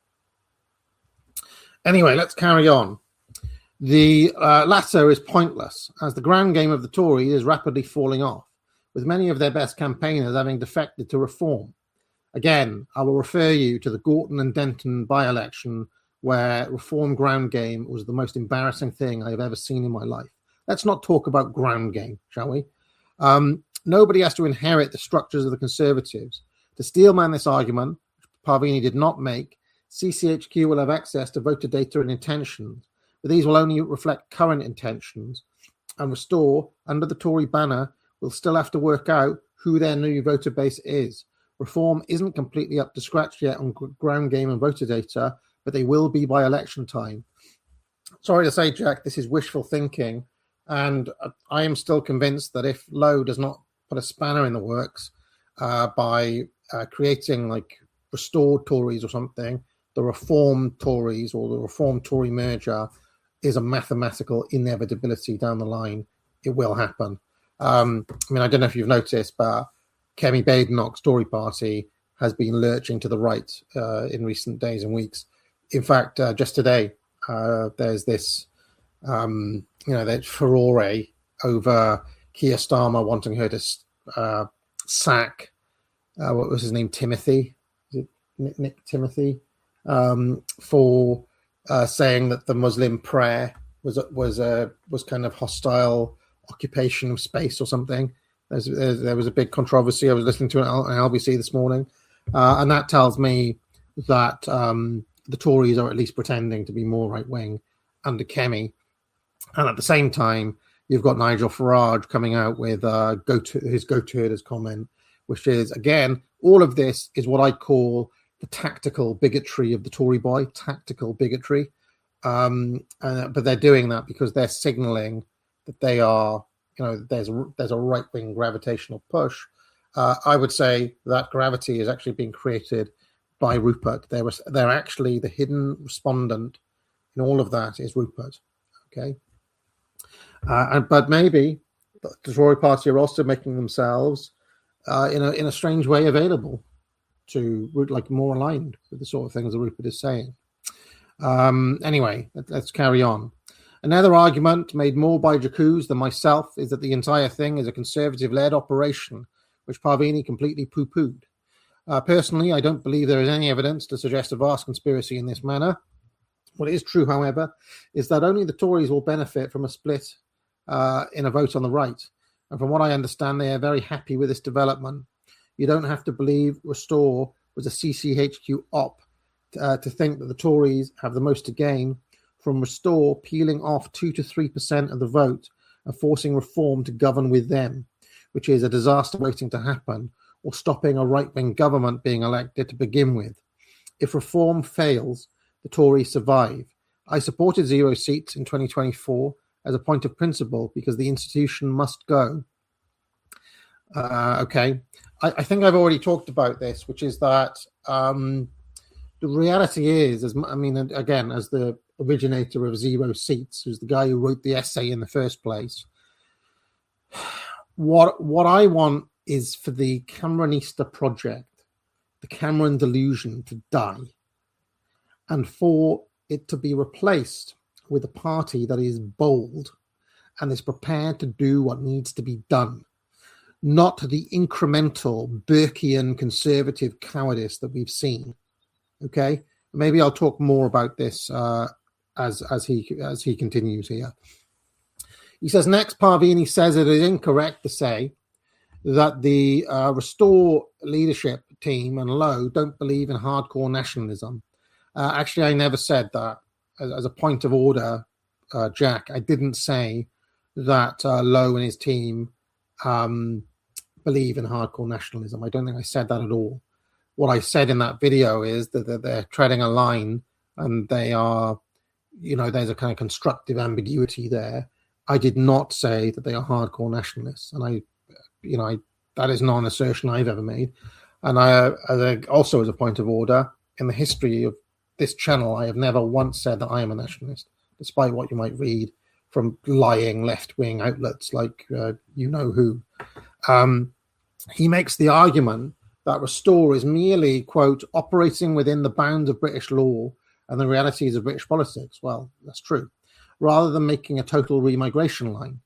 Anyway, let's carry on. The latter is pointless, as the ground game of the Tories is rapidly falling off, with many of their best campaigners having defected to Reform. Again, I will refer you to the Gorton and Denton by-election, where Reform ground game was the most embarrassing thing I have ever seen in my life. Let's not talk about ground game, shall we? Nobody has to inherit the structures of the Conservatives. To steelman this argument, which Parvini did not make, CCHQ will have access to voter data and intentions, but these will only reflect current intentions, and Restore, under the Tory banner, will still have to work out who their new voter base is. Reform isn't completely up to scratch yet on ground game and voter data, but they will be by election time. Sorry to say, Jack, this is wishful thinking, and I am still convinced that if Lowe does not put a spanner in the works by creating like Restored Tories or something, the Reform Tories or the Reform Tory merger is a mathematical inevitability down the line. It will happen. I don't know if you've noticed, but Kemi Badenoch's Tory party has been lurching to the right in recent days and weeks. In fact, just today, there's this, that furore over Keir Starmer wanting her to sack, what was his name, Timothy? Is it Nick Timothy? For saying that the Muslim prayer was kind of hostile occupation of space or something. There was a big controversy. I was listening to it on LBC this morning, and that tells me that the Tories are at least pretending to be more right-wing under Kemi. And at the same time, you've got Nigel Farage coming out with his go-to comment, which is, again, all of this is what I call the tactical bigotry of the Tory boy, tactical bigotry. But they're doing that because they're signalling that they are, there's a right-wing gravitational push. I would say that gravity is actually being created by Rupert. They're actually the hidden respondent in all of that is Rupert. Okay. But maybe the Tory party are also making themselves in a strange way available to, like, more aligned with the sort of things that Rupert is saying. Anyway, let's carry on. Another argument made more by J'Accuse than myself is that the entire thing is a Conservative-led operation, which Parvini completely poo-pooed. Personally, I don't believe there is any evidence to suggest a vast conspiracy in this manner. What is true, however, is that only the Tories will benefit from a split in a vote on the right. And from what I understand, they are very happy with this development. You don't have to believe Restore was a CCHQ op to think that the Tories have the most to gain from Restore peeling off 2 to 3% of the vote and forcing Reform to govern with them, which is a disaster waiting to happen, or stopping a right-wing government being elected to begin with. If Reform fails, the Tories survive. I supported 0 seats in 2024 as a point of principle because the institution must go. Okay. I think I've already talked about this, which is that the reality is, as the originator of 0 seats, who's the guy who wrote the essay in the first place, what I want is for the Cameronista project, the Cameron delusion, to die, and for it to be replaced with a party that is bold and is prepared to do what needs to be done, not the incremental Burkean conservative cowardice that we've seen. Okay, maybe I'll talk more about this as he continues here. He says, next, Parvini says it is incorrect to say that the Restore leadership team and Lowe don't believe in hardcore nationalism. Actually, I never said that. As a point of order, Jack, I didn't say that Lowe and his team believe in hardcore nationalism. I don't think I said that at all. What I said in that video is that they're treading a line and they are, there's a kind of constructive ambiguity there. I did not say that they are hardcore nationalists. And that is not an assertion I've ever made. And also as a point of order, in the history of this channel, I have never once said that I am a nationalist, despite what you might read from lying left-wing outlets like who. He makes the argument that Restore is merely, quote, operating within the bounds of British law and the realities of British politics. Well, that's true. Rather than making a total remigration line.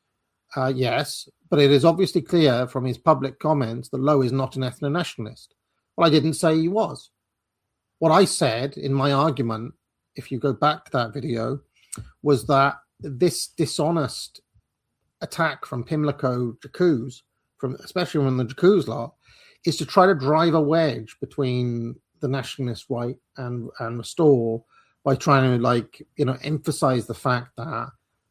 Yes, but it is obviously clear from his public comments that Lowe is not an ethno-nationalist. Well, I didn't say he was. What I said in my argument, if you go back to that video, was that this dishonest attack from Pimlico J'Accuse, especially from the J'Accuse lot, is to try to drive a wedge between the nationalist right and Restore by trying to emphasize the fact that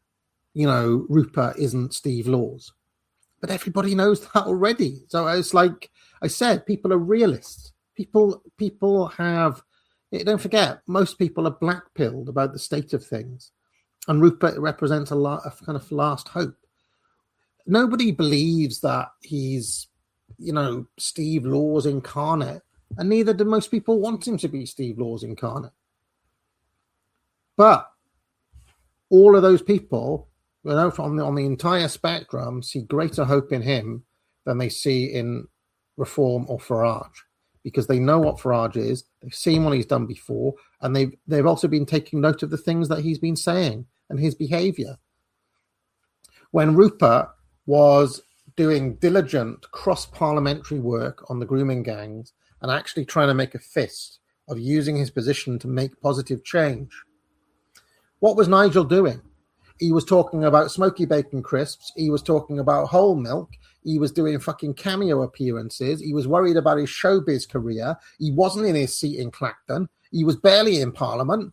Rupert isn't Steve Laws. But everybody knows that already. So it's like I said, people are realists. People have, don't forget, most people are black-pilled about the state of things. And Rupert represents a kind of last hope. Nobody believes that he's, Steve Laws incarnate. And neither do most people want him to be Steve Laws incarnate. But all of those people, on the entire spectrum, see greater hope in him than they see in Reform or Farage, because they know what Farage is, they've seen what he's done before, and they've also been taking note of the things that he's been saying and his behaviour. When Rupert was doing diligent cross-parliamentary work on the grooming gangs and actually trying to make a fist of using his position to make positive change, what was Nigel doing? He was talking about smoky bacon crisps. He was talking about whole milk. He was doing fucking cameo appearances. He was worried about his showbiz career. He wasn't in his seat in Clacton. He was barely in Parliament.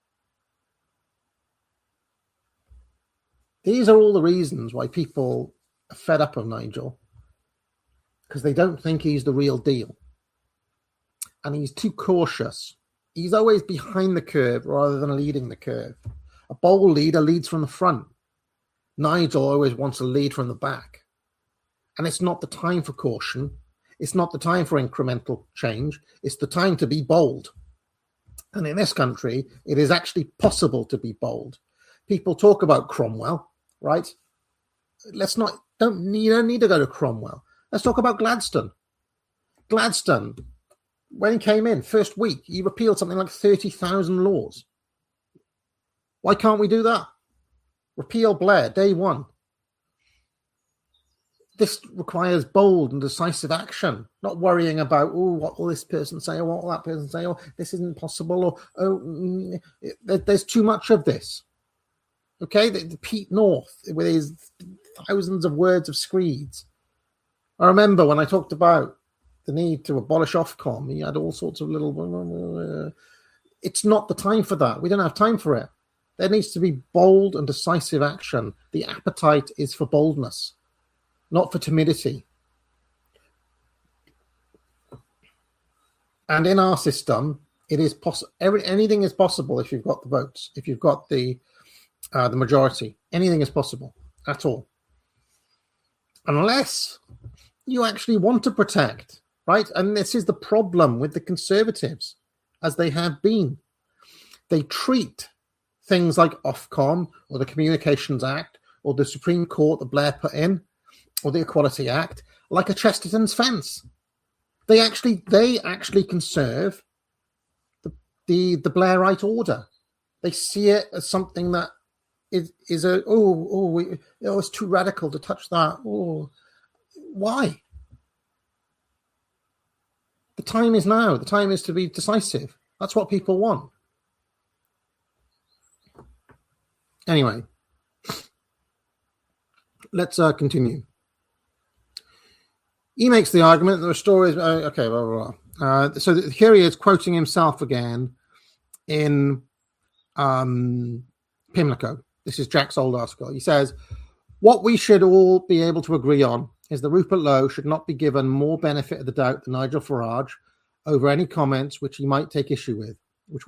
These are all the reasons why people are fed up of Nigel, because they don't think he's the real deal. And he's too cautious. He's always behind the curve rather than leading the curve. A bold leader leads from the front. Nigel always wants to lead from the back. And it's not the time for caution. It's not the time for incremental change. It's the time to be bold. And in this country, it is actually possible to be bold. People talk about Cromwell, right? You don't need to go to Cromwell. Let's talk about Gladstone. Gladstone, when he came in, first week, he repealed something like 30,000 laws. Why can't we do that? Repeal Blair, day one. This requires bold and decisive action, not worrying about, what will this person say, or what will that person say, or this isn't possible, or, there's too much of this. Okay, the Pete North, with his thousands of words of screeds. I remember when I talked about the need to abolish Ofcom, he had all sorts of little... It's not the time for that. We don't have time for it. There needs to be bold and decisive action. The appetite is for boldness, not for timidity. And in our system, it is possible. Anything is possible if you've got the votes, if you've got the majority. Anything is possible at all, unless you actually want to protect, right? And this is the problem with the Conservatives, as they have been. They treat things like Ofcom or the Communications Act or the Supreme Court that Blair put in, or the Equality Act, like a Chesterton's fence. They actually conserve the Blairite order. They see it as something that is it's too radical to touch that. Why? The time is now. The time is to be decisive. That's what people want. Anyway, let's continue. He makes the argument that the story is okay. Blah, blah, blah. So here he is quoting himself again in Pimlico. This is Jack's old article. He says, "What we should all be able to agree on is that Rupert Lowe should not be given more benefit of the doubt than Nigel Farage over any comments which we might take issue with.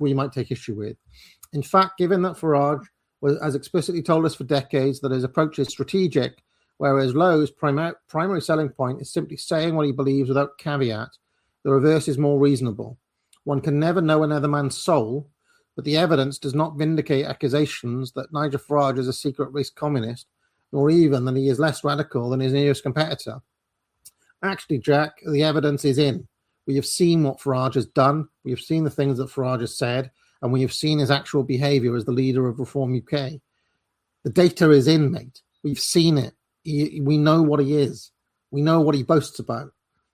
In fact, given that Farage has explicitly told us for decades that his approach is strategic, whereas Lowe's primary selling point is simply saying what he believes without caveat, the reverse is more reasonable. One can never know another man's soul, but the evidence does not vindicate accusations that Nigel Farage is a secret racist communist, nor even that he is less radical than his nearest competitor. Actually, Jack, the evidence is in. We have seen what Farage has done. We have seen the things that Farage has said, and we have seen his actual behaviour as the leader of Reform UK. The data is in, mate. We've seen it. We know what he is. We know what he boasts about.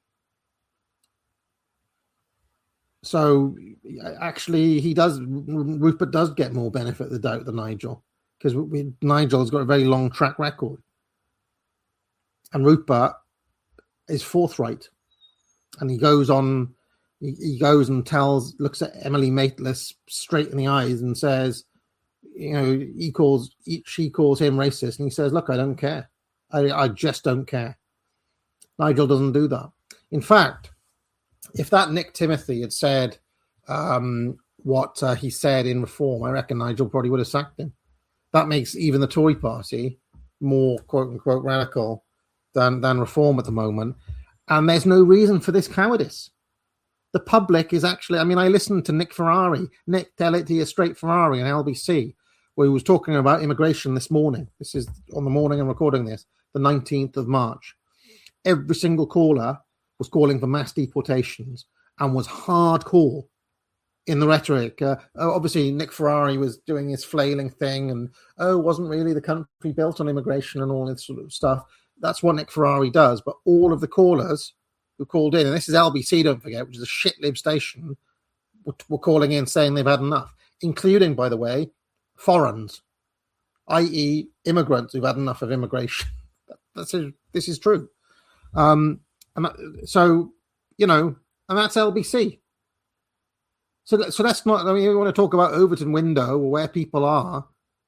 So, actually, Rupert does get more benefit of the doubt than Nigel, because Nigel's got a very long track record. And Rupert is forthright. And he goes on, he goes and looks at Emily Maitlis straight in the eyes and says, she calls him racist. And he says, look, I don't care. I just don't care. Nigel doesn't do that. In fact, if that Nick Timothy had said what he said in Reform, I reckon Nigel probably would have sacked him. That makes even the Tory party more quote-unquote radical than Reform at the moment. And there's no reason for this cowardice. The public is actually... I listened to Nick tell it to you straight Ferrari on LBC, where he was talking about immigration this morning. This is on the morning I'm recording this, the 19th of March. Every single caller was calling for mass deportations and was hardcore in the rhetoric. Obviously, Nick Ferrari was doing his flailing thing and, wasn't really the country built on immigration and all this sort of stuff. That's what Nick Ferrari does. But all of the callers who called in, and this is LBC, don't forget, which is a shit-lib station, were calling in saying they've had enough, including, by the way, foreigners, i.e. immigrants who've had enough of immigration. This is true. And that's LBC. So let's not. I mean, we want to talk about Overton Window or where people are.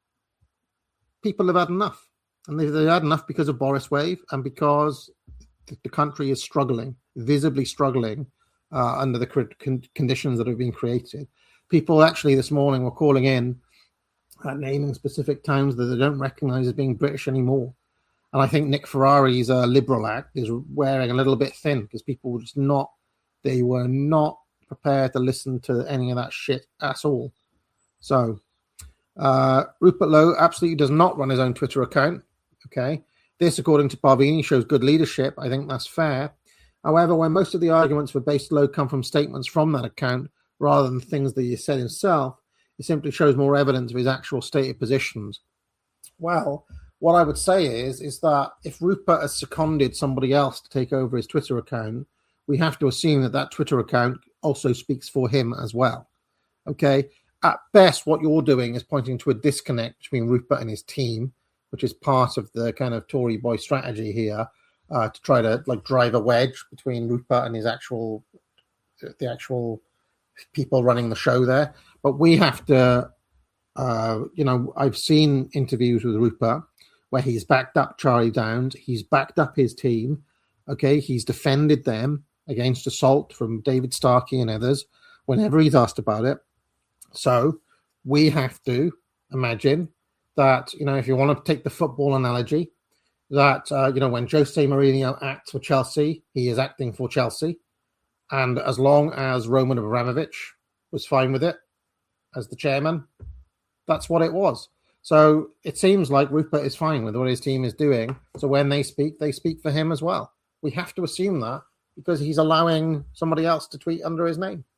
People have had enough, and they've had enough because of Boris Wave and because the country is struggling, visibly struggling under the conditions that have been created. People actually this morning were calling in, naming specific towns that they don't recognise as being British anymore. And I think Nick Ferrari's Liberal Act is wearing a little bit thin because people were just not. They were not prepared to listen to any of that shit at all. So Rupert Lowe absolutely does not run his own Twitter account. Okay, this, according to Parvini, shows good leadership. I think that's fair. However, when most of the arguments for based Lowe come from statements from that account rather than things that he said himself, it simply shows more evidence of his actual stated positions. Well, what I would say is that if Rupert has seconded somebody else to take over his Twitter account, we have to assume that that Twitter account also speaks for him as well. Okay, at best, what you're doing is pointing to a disconnect between Rupert and his team, which is part of the kind of Tory boy strategy here to try to like drive a wedge between Rupert and the actual people running the show there. But we have to, I've seen interviews with Rupert where he's backed up Charlie Downs, he's backed up his team. Okay, he's defended them against assault from David Starkey and others whenever he's asked about it. So we have to imagine that, if you want to take the football analogy, that, when Jose Mourinho acts for Chelsea, he is acting for Chelsea. And as long as Roman Abramovich was fine with it as the chairman, that's what it was. So it seems like Rupert is fine with what his team is doing. So when they speak for him as well. We have to assume that because he's allowing somebody else to tweet under his name.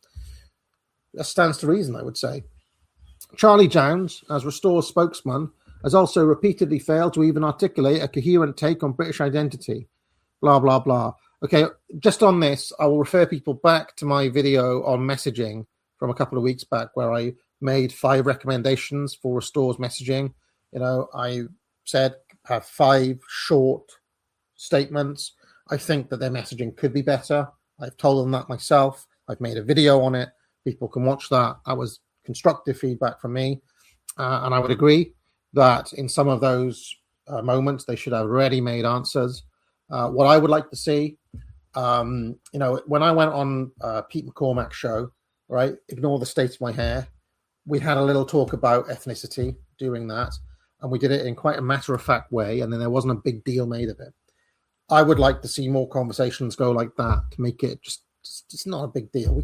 That stands to reason, I would say. Charlie Downs, as Restore's spokesman, has also repeatedly failed to even articulate a coherent take on British identity. Blah, blah, blah. Okay, just on this, I will refer people back to my video on messaging from a couple of weeks back where I made 5 recommendations for Restore's messaging. I said have 5 short statements. I think that their messaging could be better. I've told them that myself. I've made a video on it. People can watch that. That was constructive feedback from me. And I would agree that in some of those moments, they should have ready-made answers. What I would like to see, when I went on Pete McCormack's show, right, Ignore the State of My Hair, we had a little talk about ethnicity during that, and we did it in quite a matter-of-fact way, and then there wasn't a big deal made of it. I would like to see more conversations go like that to make it just it's not a big deal.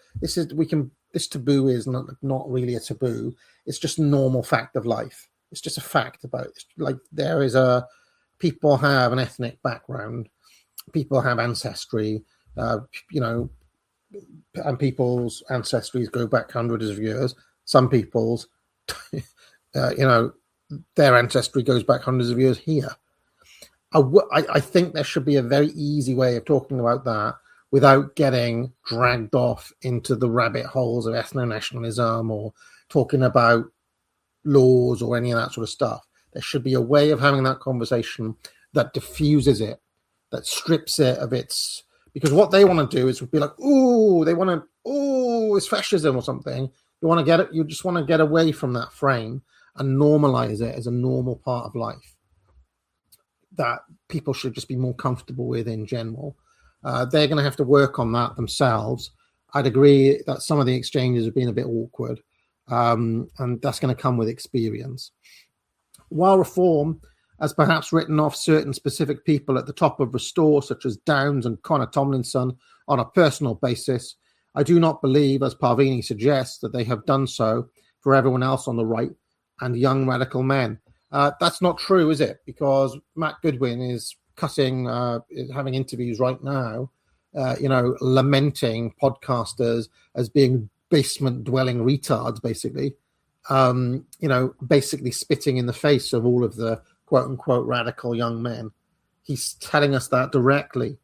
This taboo is not really a taboo. It's just a normal fact of life. It's just a fact about people have an ethnic background, people have ancestry, and people's ancestries go back hundreds of years. Some people's, their ancestry goes back hundreds of years here. I think there should be a very easy way of talking about that without getting dragged off into the rabbit holes of ethno-nationalism or talking about laws or any of that sort of stuff. There should be a way of having that conversation that diffuses it, that strips it of its... Because what they want to do is be like, it's fascism or something. You just want to get away from that frame and normalize it as a normal part of life that people should just be more comfortable with in general. They're going to have to work on that themselves. I'd agree that some of the exchanges have been a bit awkward, and that's going to come with experience. While Reform has perhaps written off certain specific people at the top of Restore, such as Downs and Connor Tomlinson, on a personal basis, I do not believe, as Parvini suggests, that they have done so for everyone else on the right and young radical men. That's not true, is it? Because Matt Goodwin is having interviews right now, lamenting podcasters as being basement-dwelling retards, basically, basically spitting in the face of all of the quote-unquote radical young men. He's telling us that directly.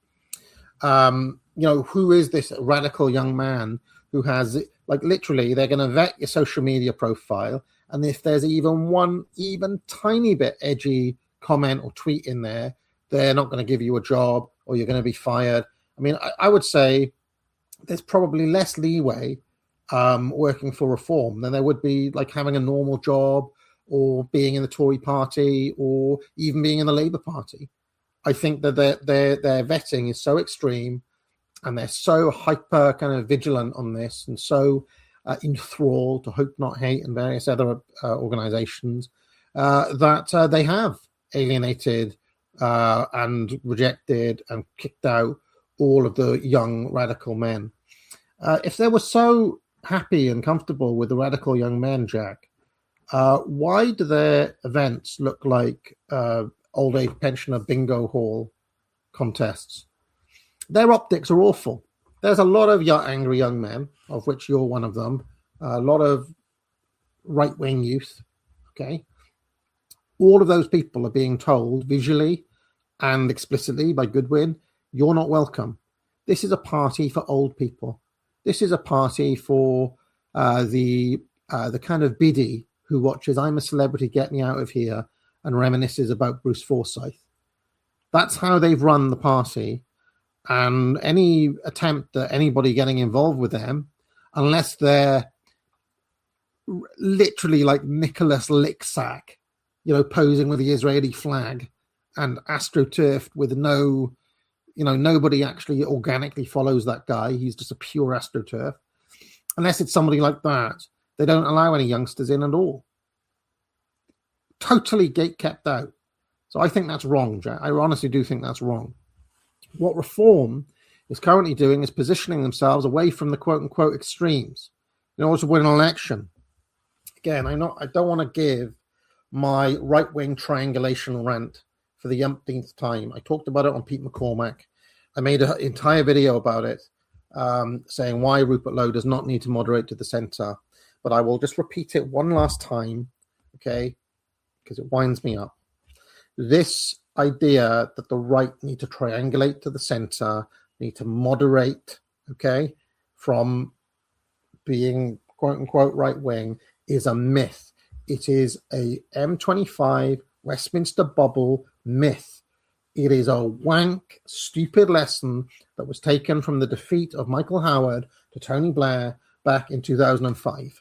Who is this radical young man who has, literally, they're going to vet your social media profile, and if there's even one tiny bit edgy comment or tweet in there, they're not going to give you a job or you're going to be fired. I mean, I would say there's probably less leeway working for reform than there would be like having a normal job or being in the Tory party or even being in the Labour Party. I think that their vetting is so extreme and they're so hyper kind of vigilant on this and so enthralled to Hope Not Hate and various other organizations that they have alienated and rejected and kicked out all of the young radical men. If they were so happy and comfortable with the radical young men, Jack, why do their events look like old age pensioner bingo hall contests? Their optics are awful. There's a lot of angry young men, of which you're one of them, a lot of right-wing youth, okay? All of those people are being told visually and explicitly by Goodwin, you're not welcome. This is a party for old people. This is a party for the kind of biddy who watches I'm a Celebrity, Get Me Out of Here and reminisces about Bruce Forsyth. That's how they've run the party. And any attempt at anybody getting involved with them, unless they're literally like Nicholas Licksack, posing with the Israeli flag and astroturfed with nobody actually organically follows that guy. He's just a pure astroturf. Unless it's somebody like that, they don't allow any youngsters in at all. Totally gate kept out. So I think that's wrong, Jack. I honestly do think that's wrong. What Reform is currently doing is positioning themselves away from the quote-unquote extremes in order to win an election. Again, I don't want to give my right-wing triangulation rant for the umpteenth time. I talked about it on Pete McCormack. I made an entire video about it, saying why Rupert Lowe does not need to moderate to the centre. But I will just repeat it one last time, okay, because it winds me up. This idea that the right need to triangulate to the center, need to moderate, okay, from being quote-unquote right-wing is a myth. It is a M25 Westminster bubble myth. It is a wank, stupid lesson that was taken from the defeat of Michael Howard to Tony Blair back in 2005.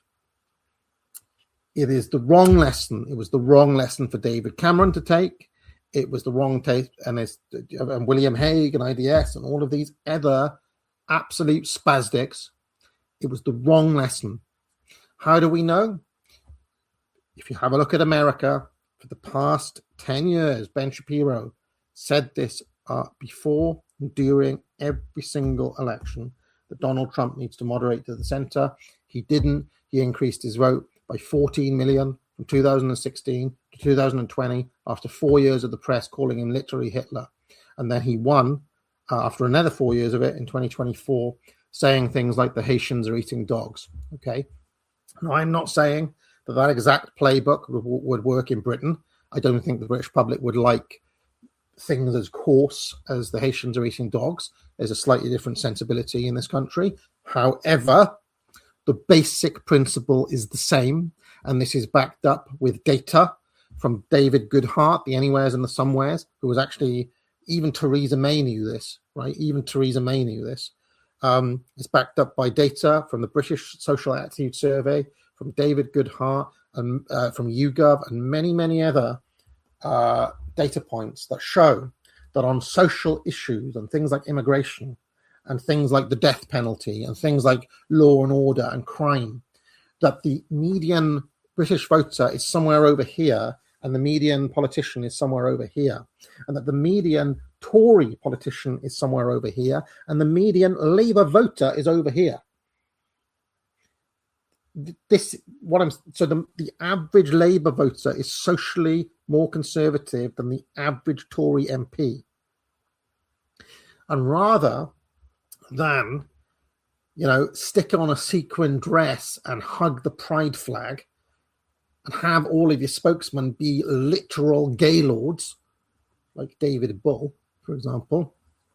It is the wrong lesson. It was the wrong lesson for David Cameron to take. It was the wrong take, and William Hague and IDS and all of these other absolute spastics. It was the wrong lesson. How do we know? If you have a look at America, for the past 10 years, Ben Shapiro said this before and during every single election, that Donald Trump needs to moderate to the center. He didn't. He increased his vote by 14 million from 2016 to 2020 after 4 years of the press calling him literally Hitler. And then he won after another 4 years of it in 2024, saying things like the Haitians are eating dogs. Okay. Now, I'm not saying that exact playbook would work in Britain. I don't think the British public would like things as coarse as the Haitians are eating dogs. There's a slightly different sensibility in this country. However, the basic principle is the same, and this is backed up with data from David Goodhart, the Anywheres and the Somewheres, who was actually, even Theresa May knew this, right? Even Theresa May knew this. It's backed up by data from the British Social Attitude Survey, from David Goodhart, and from YouGov, and many, many other data points that show that on social issues and things like immigration and things like the death penalty and things like law and order and crime, that the median British voter is somewhere over here and the median politician is somewhere over here, and that the median Tory politician is somewhere over here and the median Labour voter is over here. The average Labour voter is socially more conservative than the average Tory MP. And rather than, stick on a sequin dress and hug the pride flag and have all of your spokesmen be literal gaylords, like David Bull, for example,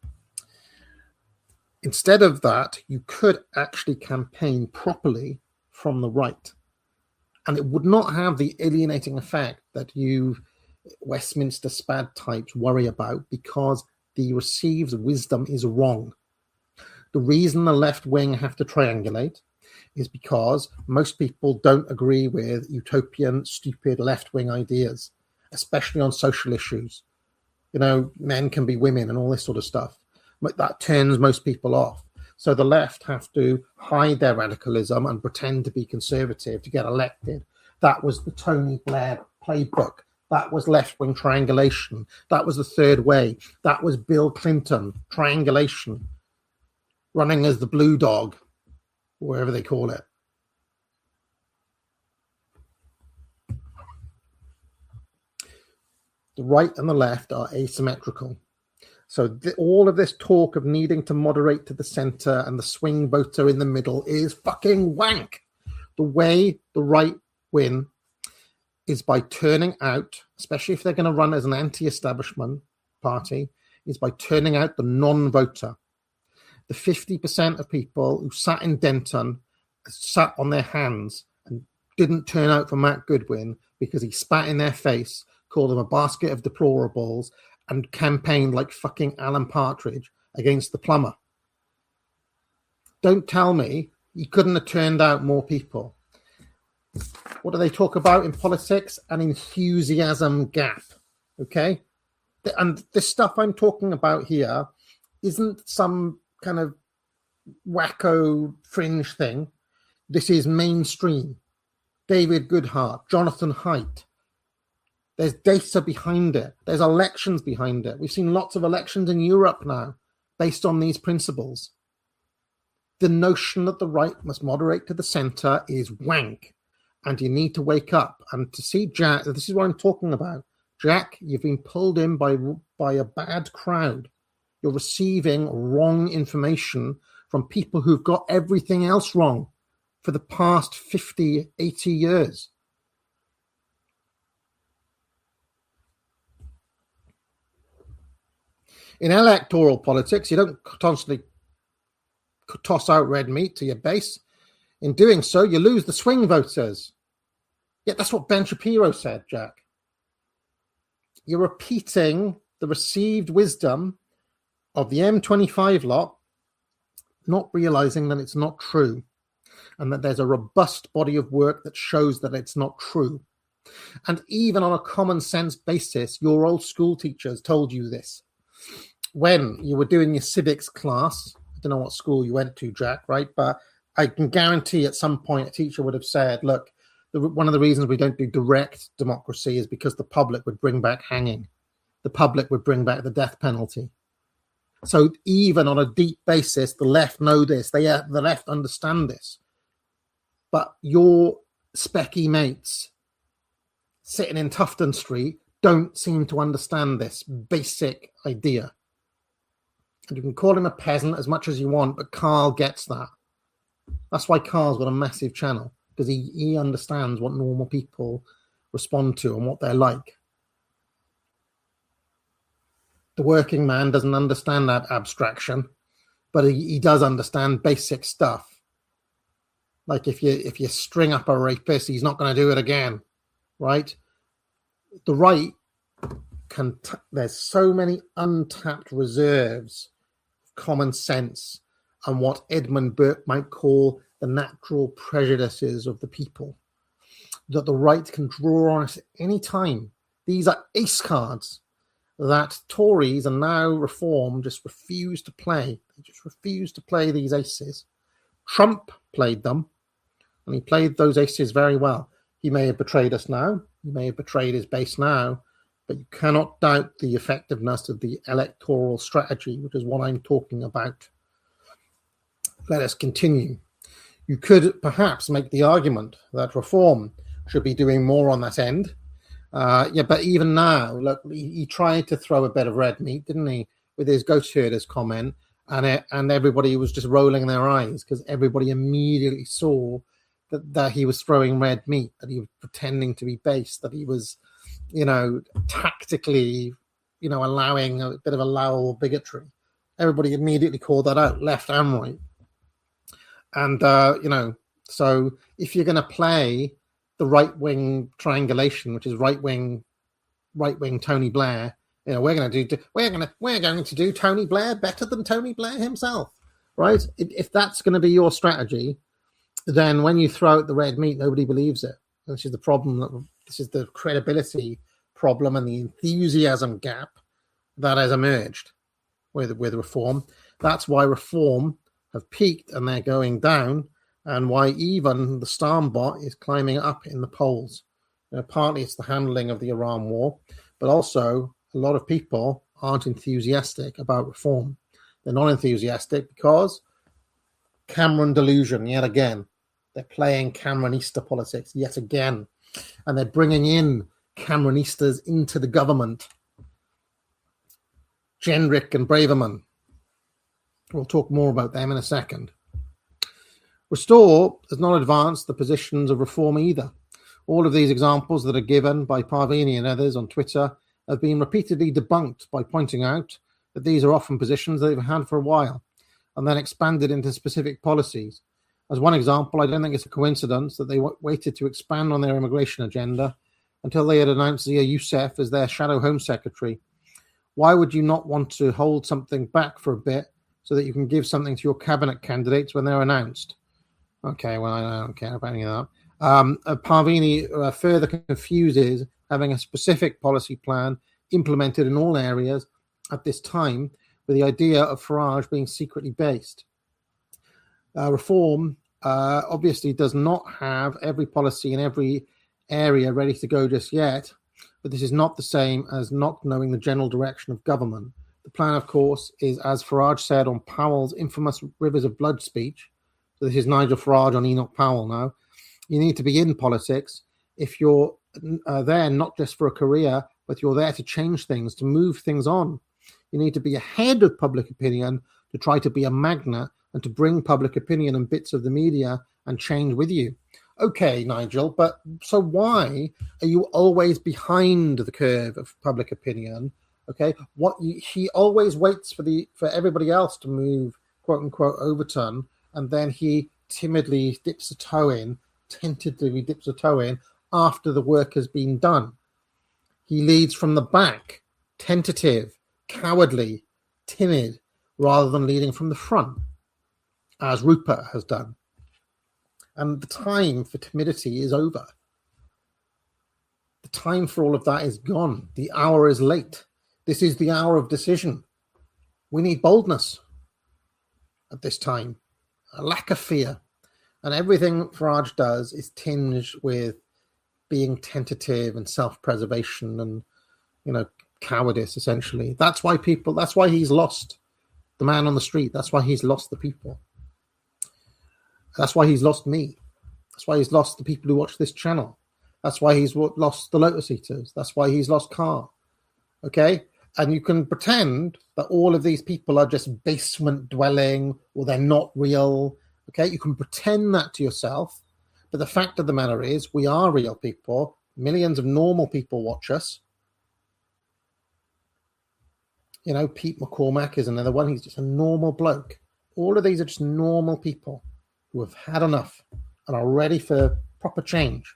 instead of that, you could actually campaign properly from the right. And it would not have the alienating effect that you Westminster SPAD types worry about, because the received wisdom is wrong. The reason the left wing have to triangulate is because most people don't agree with utopian, stupid left-wing ideas, especially on social issues. Men can be women and all this sort of stuff. But that turns most people off. So the left have to hide their radicalism and pretend to be conservative to get elected. That was the Tony Blair playbook. That was left-wing triangulation. That was the third way. That was Bill Clinton triangulation, running as the blue dog, wherever they call it. The right and the left are asymmetrical. So all of this talk of needing to moderate to the center and the swing voter in the middle is fucking wank. The way the right win is by turning out, especially if they're going to run as an anti-establishment party, is by turning out the non-voter. The 50% of people who sat in Denton sat on their hands and didn't turn out for Matt Goodwin because he spat in their face, called them a basket of deplorables, and campaigned like fucking Alan Partridge against the plumber. Don't tell me you couldn't have turned out more people. What do they talk about in politics? An enthusiasm gap. Okay? And this stuff I'm talking about here isn't some kind of wacko fringe thing. This is mainstream. David Goodhart, Jonathan Haidt. There's data behind it. There's elections behind it. We've seen lots of elections in Europe now based on these principles. The notion that the right must moderate to the center is wank. And you need to wake up. And to see Jack, this is what I'm talking about. Jack, you've been pulled in by a bad crowd. You're receiving wrong information from people who've got everything else wrong for the past 50, 80 years. In electoral politics, you don't constantly toss out red meat to your base. In doing so, you lose the swing voters. Yet that's what Ben Shapiro said, Jack. You're repeating the received wisdom of the M25 lot, not realizing that it's not true and that there's a robust body of work that shows that it's not true. And even on a common sense basis, your old school teachers told you this. When you were doing your civics class, I don't know what school you went to, Jack, right? But I can guarantee at some point a teacher would have said, look, one of the reasons we don't do direct democracy is because the public would bring back hanging. The public would bring back the death penalty. So even on a deep basis, the left know this. The left understand this. But your specky mates sitting in Tufton Street don't seem to understand this basic idea. And you can call him a peasant as much as you want, but Carl gets that. That's why Carl's got a massive channel, because he understands what normal people respond to and what they're like. The working man doesn't understand that abstraction, but he does understand basic stuff. Like if you string up a rapist, he's not going to do it again, right? The right there's so many untapped reserves of common sense and what Edmund Burke might call the natural prejudices of the people that the right can draw on at any time. These are ace cards that Tories and now Reform just refuse to play. They just refuse to play these aces. Trump played them, and he played those aces very well. He may have betrayed us now. He may have betrayed his base now, but you cannot doubt the effectiveness of the electoral strategy, which is what I'm talking about. Let us continue. You could perhaps make the argument that Reform should be doing more on that end. But even now, look, he tried to throw a bit of red meat, didn't he, with his goat herders comment, and everybody was just rolling their eyes because everybody immediately saw that he was throwing red meat, that he was pretending to be base, that he was, tactically, allowing a bit of allowable bigotry. Everybody immediately called that out, left and right. And, so if you're going to play the right-wing triangulation, which is right-wing Tony Blair, we're going to do Tony Blair better than Tony Blair himself, right? If that's going to be your strategy, then when you throw out the red meat, nobody believes it. And this is the problem. This is the credibility problem and the enthusiasm gap that has emerged with reform. That's why reform have peaked and they're going down, and why even the Starm bot is climbing up in the polls. Partly it's the handling of the Iran war, but also a lot of people aren't enthusiastic about reform. They're not enthusiastic because Cameron delusion yet again. They're playing Cameronista politics yet again, and they're bringing in Cameronistas into the government. Jendrik and Braverman. We'll talk more about them in a second. Restore has not advanced the positions of reform either. All of these examples that are given by Parvini and others on Twitter have been repeatedly debunked by pointing out that these are often positions they've had for a while and then expanded into specific policies. As one example, I don't think it's a coincidence that they waited to expand on their immigration agenda until they had announced Zia Youssef as their shadow Home Secretary. Why would you not want to hold something back for a bit so that you can give something to your cabinet candidates when they're announced? Okay, well, I don't care about any of that. Parvini further confuses having a specific policy plan implemented in all areas at this time with the idea of Farage being secretly based. Reform obviously does not have every policy in every area ready to go just yet, but this is not the same as not knowing the general direction of government. The plan, of course, is, as Farage said on Powell's infamous Rivers of Blood speech, so this is Nigel Farage on Enoch Powell now, you need to be in politics if you're there not just for a career, but you're there to change things, to move things on. You need to be ahead of public opinion to try to be a magnet and to bring public opinion and bits of the media and change with you. Okay, Nigel, but so why are you always behind the curve of public opinion? Okay, he always waits for everybody else to move, quote unquote, overturn, and then he tentatively dips a toe in after the work has been done. He leads from the back, tentative, cowardly, timid, rather than leading from the front, as Rupert has done. And the time for timidity is over. The time for all of that is gone. The hour is late. This is the hour of decision. We need boldness at this time, a lack of fear. And everything Farage does is tinged with being tentative and self-preservation and, cowardice, essentially. That's why he's lost the man on the street. That's why he's lost the people. That's why he's lost me. That's why he's lost the people who watch this channel. That's why he's lost the Lotus Eaters. That's why he's lost Carr. Okay? And you can pretend that all of these people are just basement dwelling or they're not real. Okay? You can pretend that to yourself. But the fact of the matter is we are real people. Millions of normal people watch us. Pete McCormack is another one. He's just a normal bloke. All of these are just normal people who have had enough and are ready for proper change.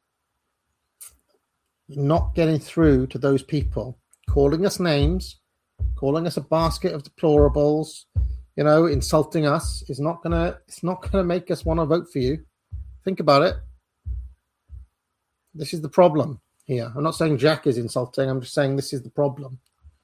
You're not getting through to those people, calling us names, calling us a basket of deplorables, insulting us it's not gonna make us want to vote for you. Think about it. This is the problem here. I'm not saying Jack is insulting, I'm just saying this is the problem.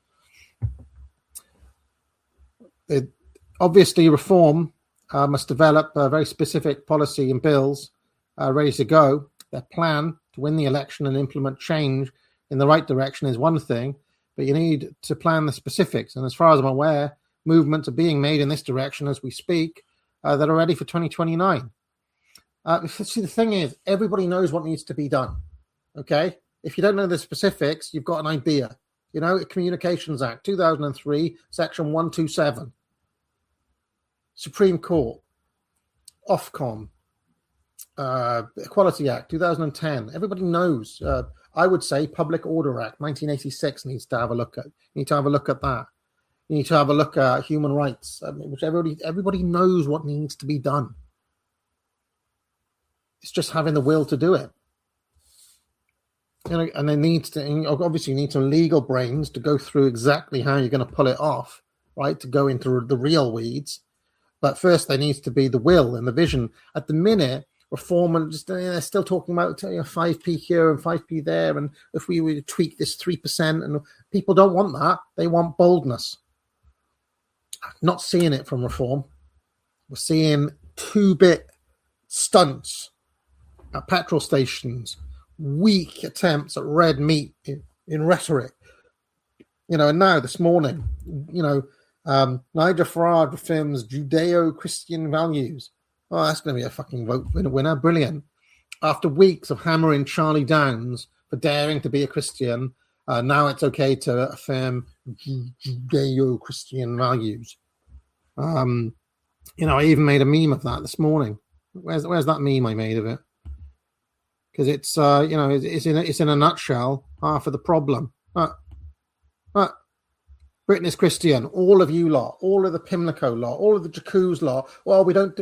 Obviously, reform must develop a very specific policy and bills ready to go. Their plan to win the election and implement change in the right direction is one thing, but you need to plan the specifics. And as far as I'm aware, movements are being made in this direction as we speak that are ready for 2029. See, the thing is, everybody knows what needs to be done. Okay? If you don't know the specifics, you've got an idea. Communications Act, 2003, Section 127. Supreme Court, Ofcom, Equality Act, 2010. Everybody knows. I would say Public Order Act, 1986 needs to have a look at. You need to have a look at that. You need to have a look at human rights, which everybody knows what needs to be done. It's just having the will to do it. And they need to, obviously, you need some legal brains to go through exactly how you're going to pull it off, right? To go into the real weeds. But first, there needs to be the will and the vision. At the minute, reform and just they're still talking about 5p here and 5p there, and if we were to tweak this 3%, and people don't want that. They want boldness. Not seeing it from reform. We're seeing 2-bit stunts at petrol stations, weak attempts at red meat in rhetoric. And now this morning, Nigel Farage affirms Judeo-Christian values. Oh, that's going to be a fucking vote winner. Brilliant. After weeks of hammering Charlie Downs for daring to be a Christian, now it's okay to affirm Judeo-Christian values. I even made a meme of that this morning. Where's that meme I made of it? Because it's it's in a nutshell half of the problem. Britain is Christian. All of you lot, all of the Pimlico lot, all of the J'Couse lot. Well, we don't,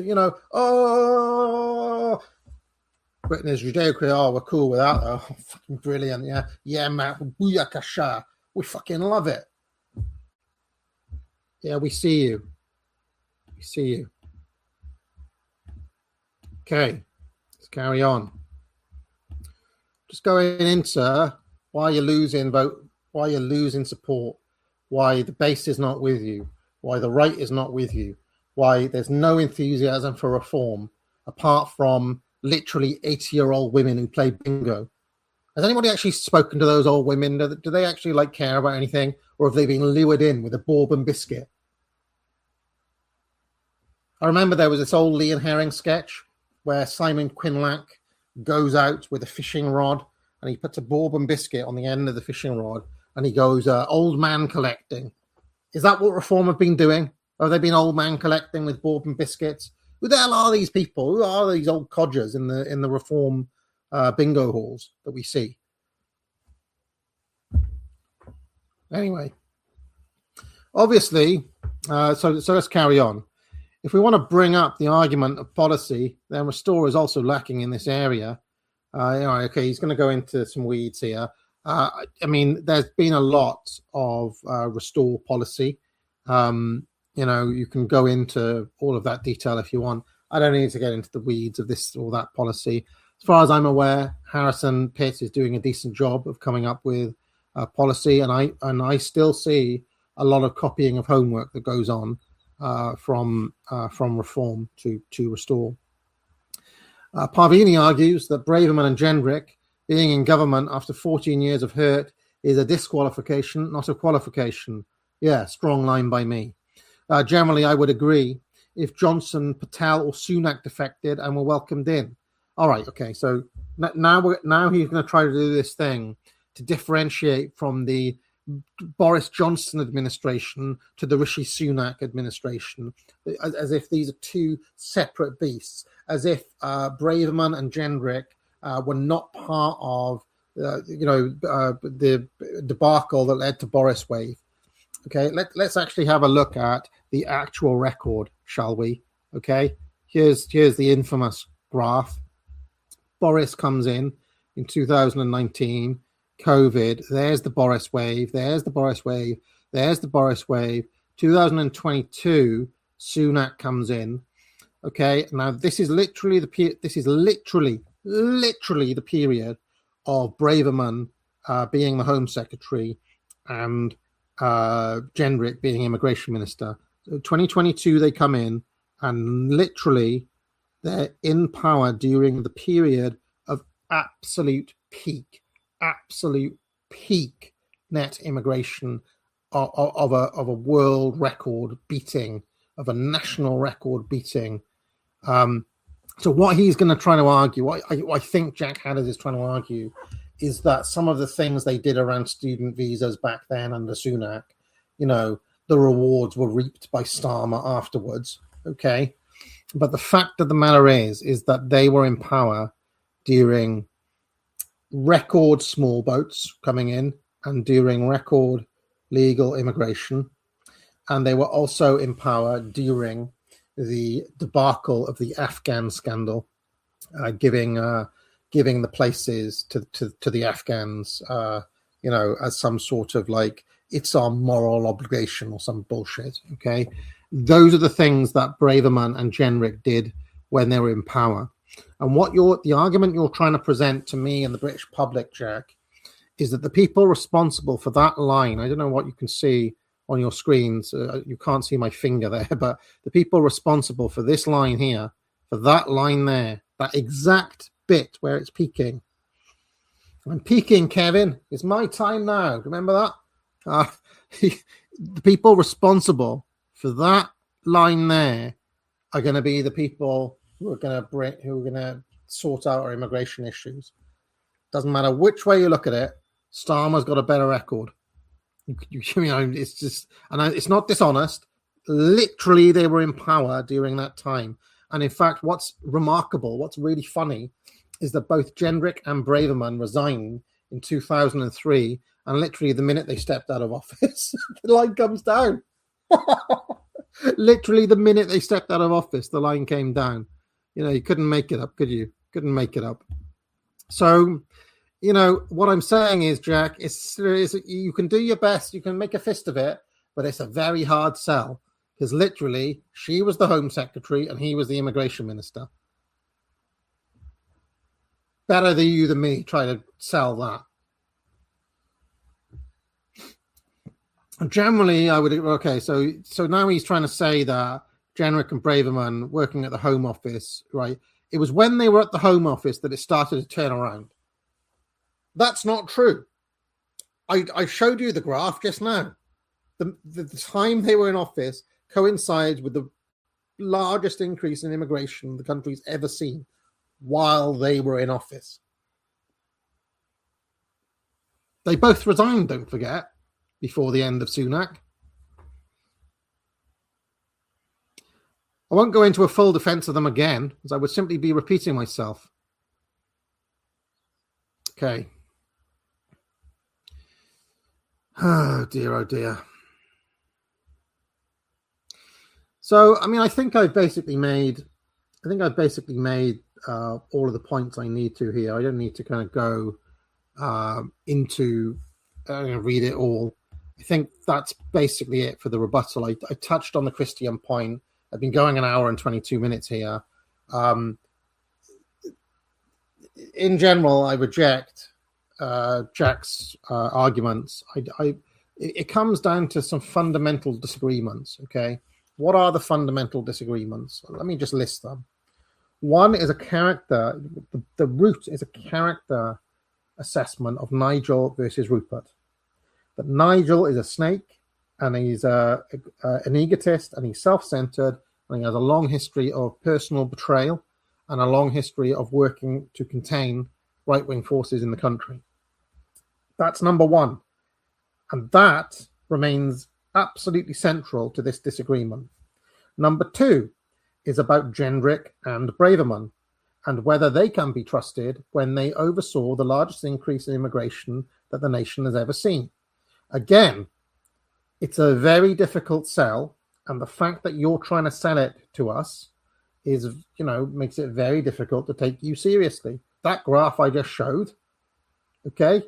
Britain is Judeo-Christian. Oh, we're cool with that. Oh, fucking brilliant. Yeah, man. Booyakasha. We fucking love it. Yeah, we see you. We see you. Okay, let's carry on. Just going into why you're losing vote, why you're losing support, why the base is not with you, why the right is not with you, why there's no enthusiasm for reform, apart from literally 80-year-old women who play bingo. Has anybody actually spoken to those old women? Do they actually care about anything, or have they been lured in with a bourbon biscuit? I remember there was this old Lee and Herring sketch where Simon Quinlack goes out with a fishing rod and he puts a bourbon biscuit on the end of the fishing rod and he goes, old man collecting. Is that what Reform have been doing? Have they been old man collecting with bourbon biscuits? Who the hell are these people? Who are these old codgers in the Reform bingo halls that we see? Anyway, obviously, so let's carry on. If we want to bring up the argument of policy, then Restore is also lacking in this area. Okay, he's going to go into some weeds here. There's been a lot of Restore policy. You can go into all of that detail if you want. I don't need to get into the weeds of this or that policy. As far as I'm aware, Harrison Pitt is doing a decent job of coming up with policy, and I still see a lot of copying of homework that goes on from Reform to Restore. Parvini argues that Braverman and Gendrick being in government after 14 years of hurt is a disqualification, not a qualification. Yeah, strong line by me. Generally, I would agree if Johnson, Patel, or Sunak defected and were welcomed in. All right, okay. So now he's going to try to do this thing to differentiate from the Boris Johnson administration to the Rishi Sunak administration, as if these are two separate beasts, as if Braverman and Gendrick were not part of the debacle that led to Boris Wave. Okay, let's actually have a look at the actual record, shall we? Okay, here's the infamous graph. Boris comes in 2019. COVID, there's the Boris wave, there's the Boris wave, there's the Boris wave. 2022, Sunak comes in. Okay, now this is literally the period of Braverman being the Home Secretary and Gendrick being Immigration Minister. So 2022, they come in and literally they're in power during the period of absolute peak net immigration of a world record beating, of a national record beating. So what he's going to try to argue, what I think Jack Hadders is trying to argue, is that some of the things they did around student visas back then under Sunak, the rewards were reaped by Starmer afterwards. Okay, but the fact of the matter is that they were in power during record small boats coming in and during record legal immigration, and they were also in power during the debacle of the Afghan scandal, giving the places to the Afghans, as some sort of like it's our moral obligation or some bullshit. Okay, Those are the things that Braverman and Jenrick did when they were in power. And the argument you're trying to present to me and the British public, Jack, is that the people responsible for that line, I don't know what you can see on your screens, you can't see my finger there, but the people responsible for this line here, for that line there, that exact bit where it's peaking. I'm peaking, Kevin. It's my time now. Remember that? The people responsible for that line there are going to be the people who are going to sort out our immigration issues. Doesn't matter which way you look at it. Starmer's got a better record. It's just, and it's not dishonest. Literally, they were in power during that time. And in fact, what's remarkable, what's really funny, is that both Jenrick and Braverman resigned in 2003, and literally the minute they stepped out of office, the line comes down. Literally the minute they stepped out of office, the line came down. You couldn't make it up, could you? Couldn't make it up. So, what I'm saying is, Jack, is you can do your best, you can make a fist of it, but it's a very hard sell, because literally she was the Home Secretary and he was the Immigration Minister. Better than you than me try to sell that. Generally, I would... Okay, so now he's trying to say that Jenrick and Braverman working at the Home Office, right? It was when they were at the Home Office that it started to turn around. That's not true. I showed you the graph just now. The time they were in office coincides with the largest increase in immigration the country's ever seen while they were in office. They both resigned, don't forget, before the end of Sunak. I won't go into a full defense of them again, as I would simply be repeating myself. Okay. Oh dear, oh dear. So, I think I've basically made all of the points I need to here. I don't need to kind of go into read it all. I think that's basically it for the rebuttal. I touched on the Christian point. I've been going an hour and 22 minutes here. In general, I reject Jack's arguments. It comes down to some fundamental disagreements, okay? What are the fundamental disagreements? Let me just list them. One is a character, the root is a character assessment of Nigel versus Rupert. That Nigel is a snake, and he's an egotist, and he's self-centered, and he has a long history of personal betrayal and a long history of working to contain right-wing forces in the country. That's number one. And that remains absolutely central to this disagreement. Number two is about Jenrick and Braverman and whether they can be trusted when they oversaw the largest increase in immigration that the nation has ever seen. Again, it's a very difficult sell, and the fact that you're trying to sell it to us is, makes it very difficult to take you seriously. That graph I just showed, okay,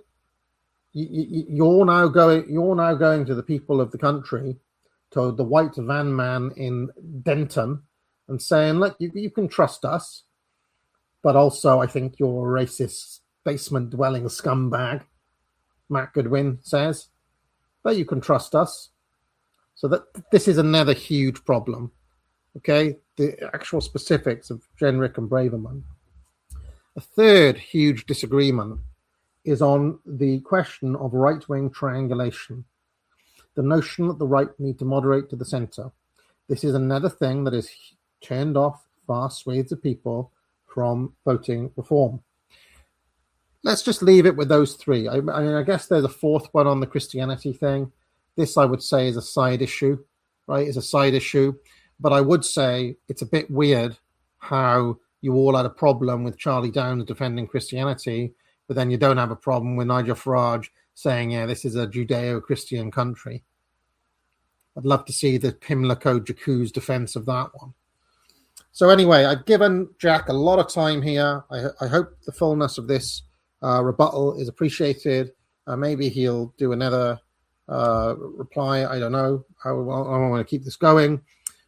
you're now going to the people of the country, to the white van man in Denton, and saying, look, you can trust us, but also I think you're a racist basement-dwelling scumbag, Matt Goodwin says, but you can trust us. So that this is another huge problem, okay? The actual specifics of Jenrick and Braverman. A third huge disagreement is on the question of right-wing triangulation, the notion that the right need to moderate to the centre. This is another thing that has turned off vast swathes of people from voting reform. Let's just leave it with those three. I guess there's a fourth one on the Christianity thing. This, I would say, is a side issue, right? It's a side issue. But I would say it's a bit weird how you all had a problem with Charlie Downes defending Christianity, but then you don't have a problem with Nigel Farage saying, yeah, this is a Judeo-Christian country. I'd love to see the Pimlico Jacuzzi's defense of that one. So anyway, I've given Jack a lot of time here. I hope the fullness of this rebuttal is appreciated. Maybe he'll do another reply. I don't know. I want to keep this going.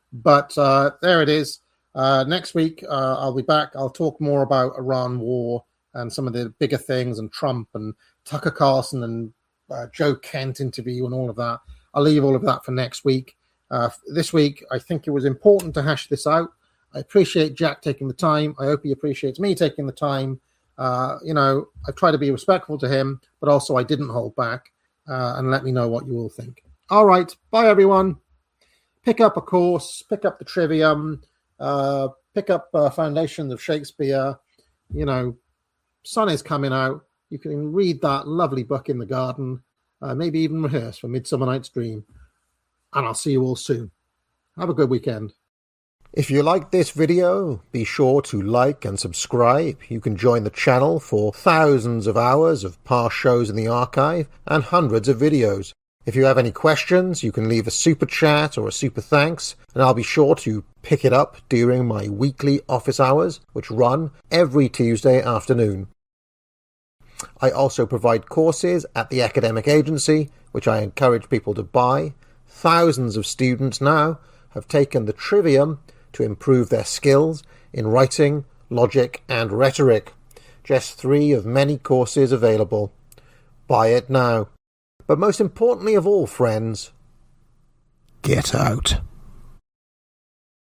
But there it is. Next week, I'll be back. I'll talk more about Iran war and some of the bigger things, and Trump and Tucker Carlson and Joe Kent interview and all of that. I'll leave all of that for next week. This week, I think it was important to hash this out. I appreciate Jack taking the time. I hope he appreciates me taking the time. I try to be respectful to him, but also I didn't hold back. And let me know what you all think. All right. Bye, everyone. Pick up a course. Pick up the Trivium. Pick up Foundations of Shakespeare. Sun is coming out. You can read that lovely book in the garden. Maybe even rehearse for Midsummer Night's Dream. And I'll see you all soon. Have a good weekend. If you liked this video, be sure to like and subscribe. You can join the channel for thousands of hours of past shows in the archive and hundreds of videos. If you have any questions, you can leave a super chat or a super thanks, and I'll be sure to pick it up during my weekly office hours, which run every Tuesday afternoon. I also provide courses at the academic agency, which I encourage people to buy. Thousands of students now have taken the Trivium to improve their skills in writing, logic, and rhetoric. Just 3 of many courses available. Buy it now. But most importantly of all, friends, get out.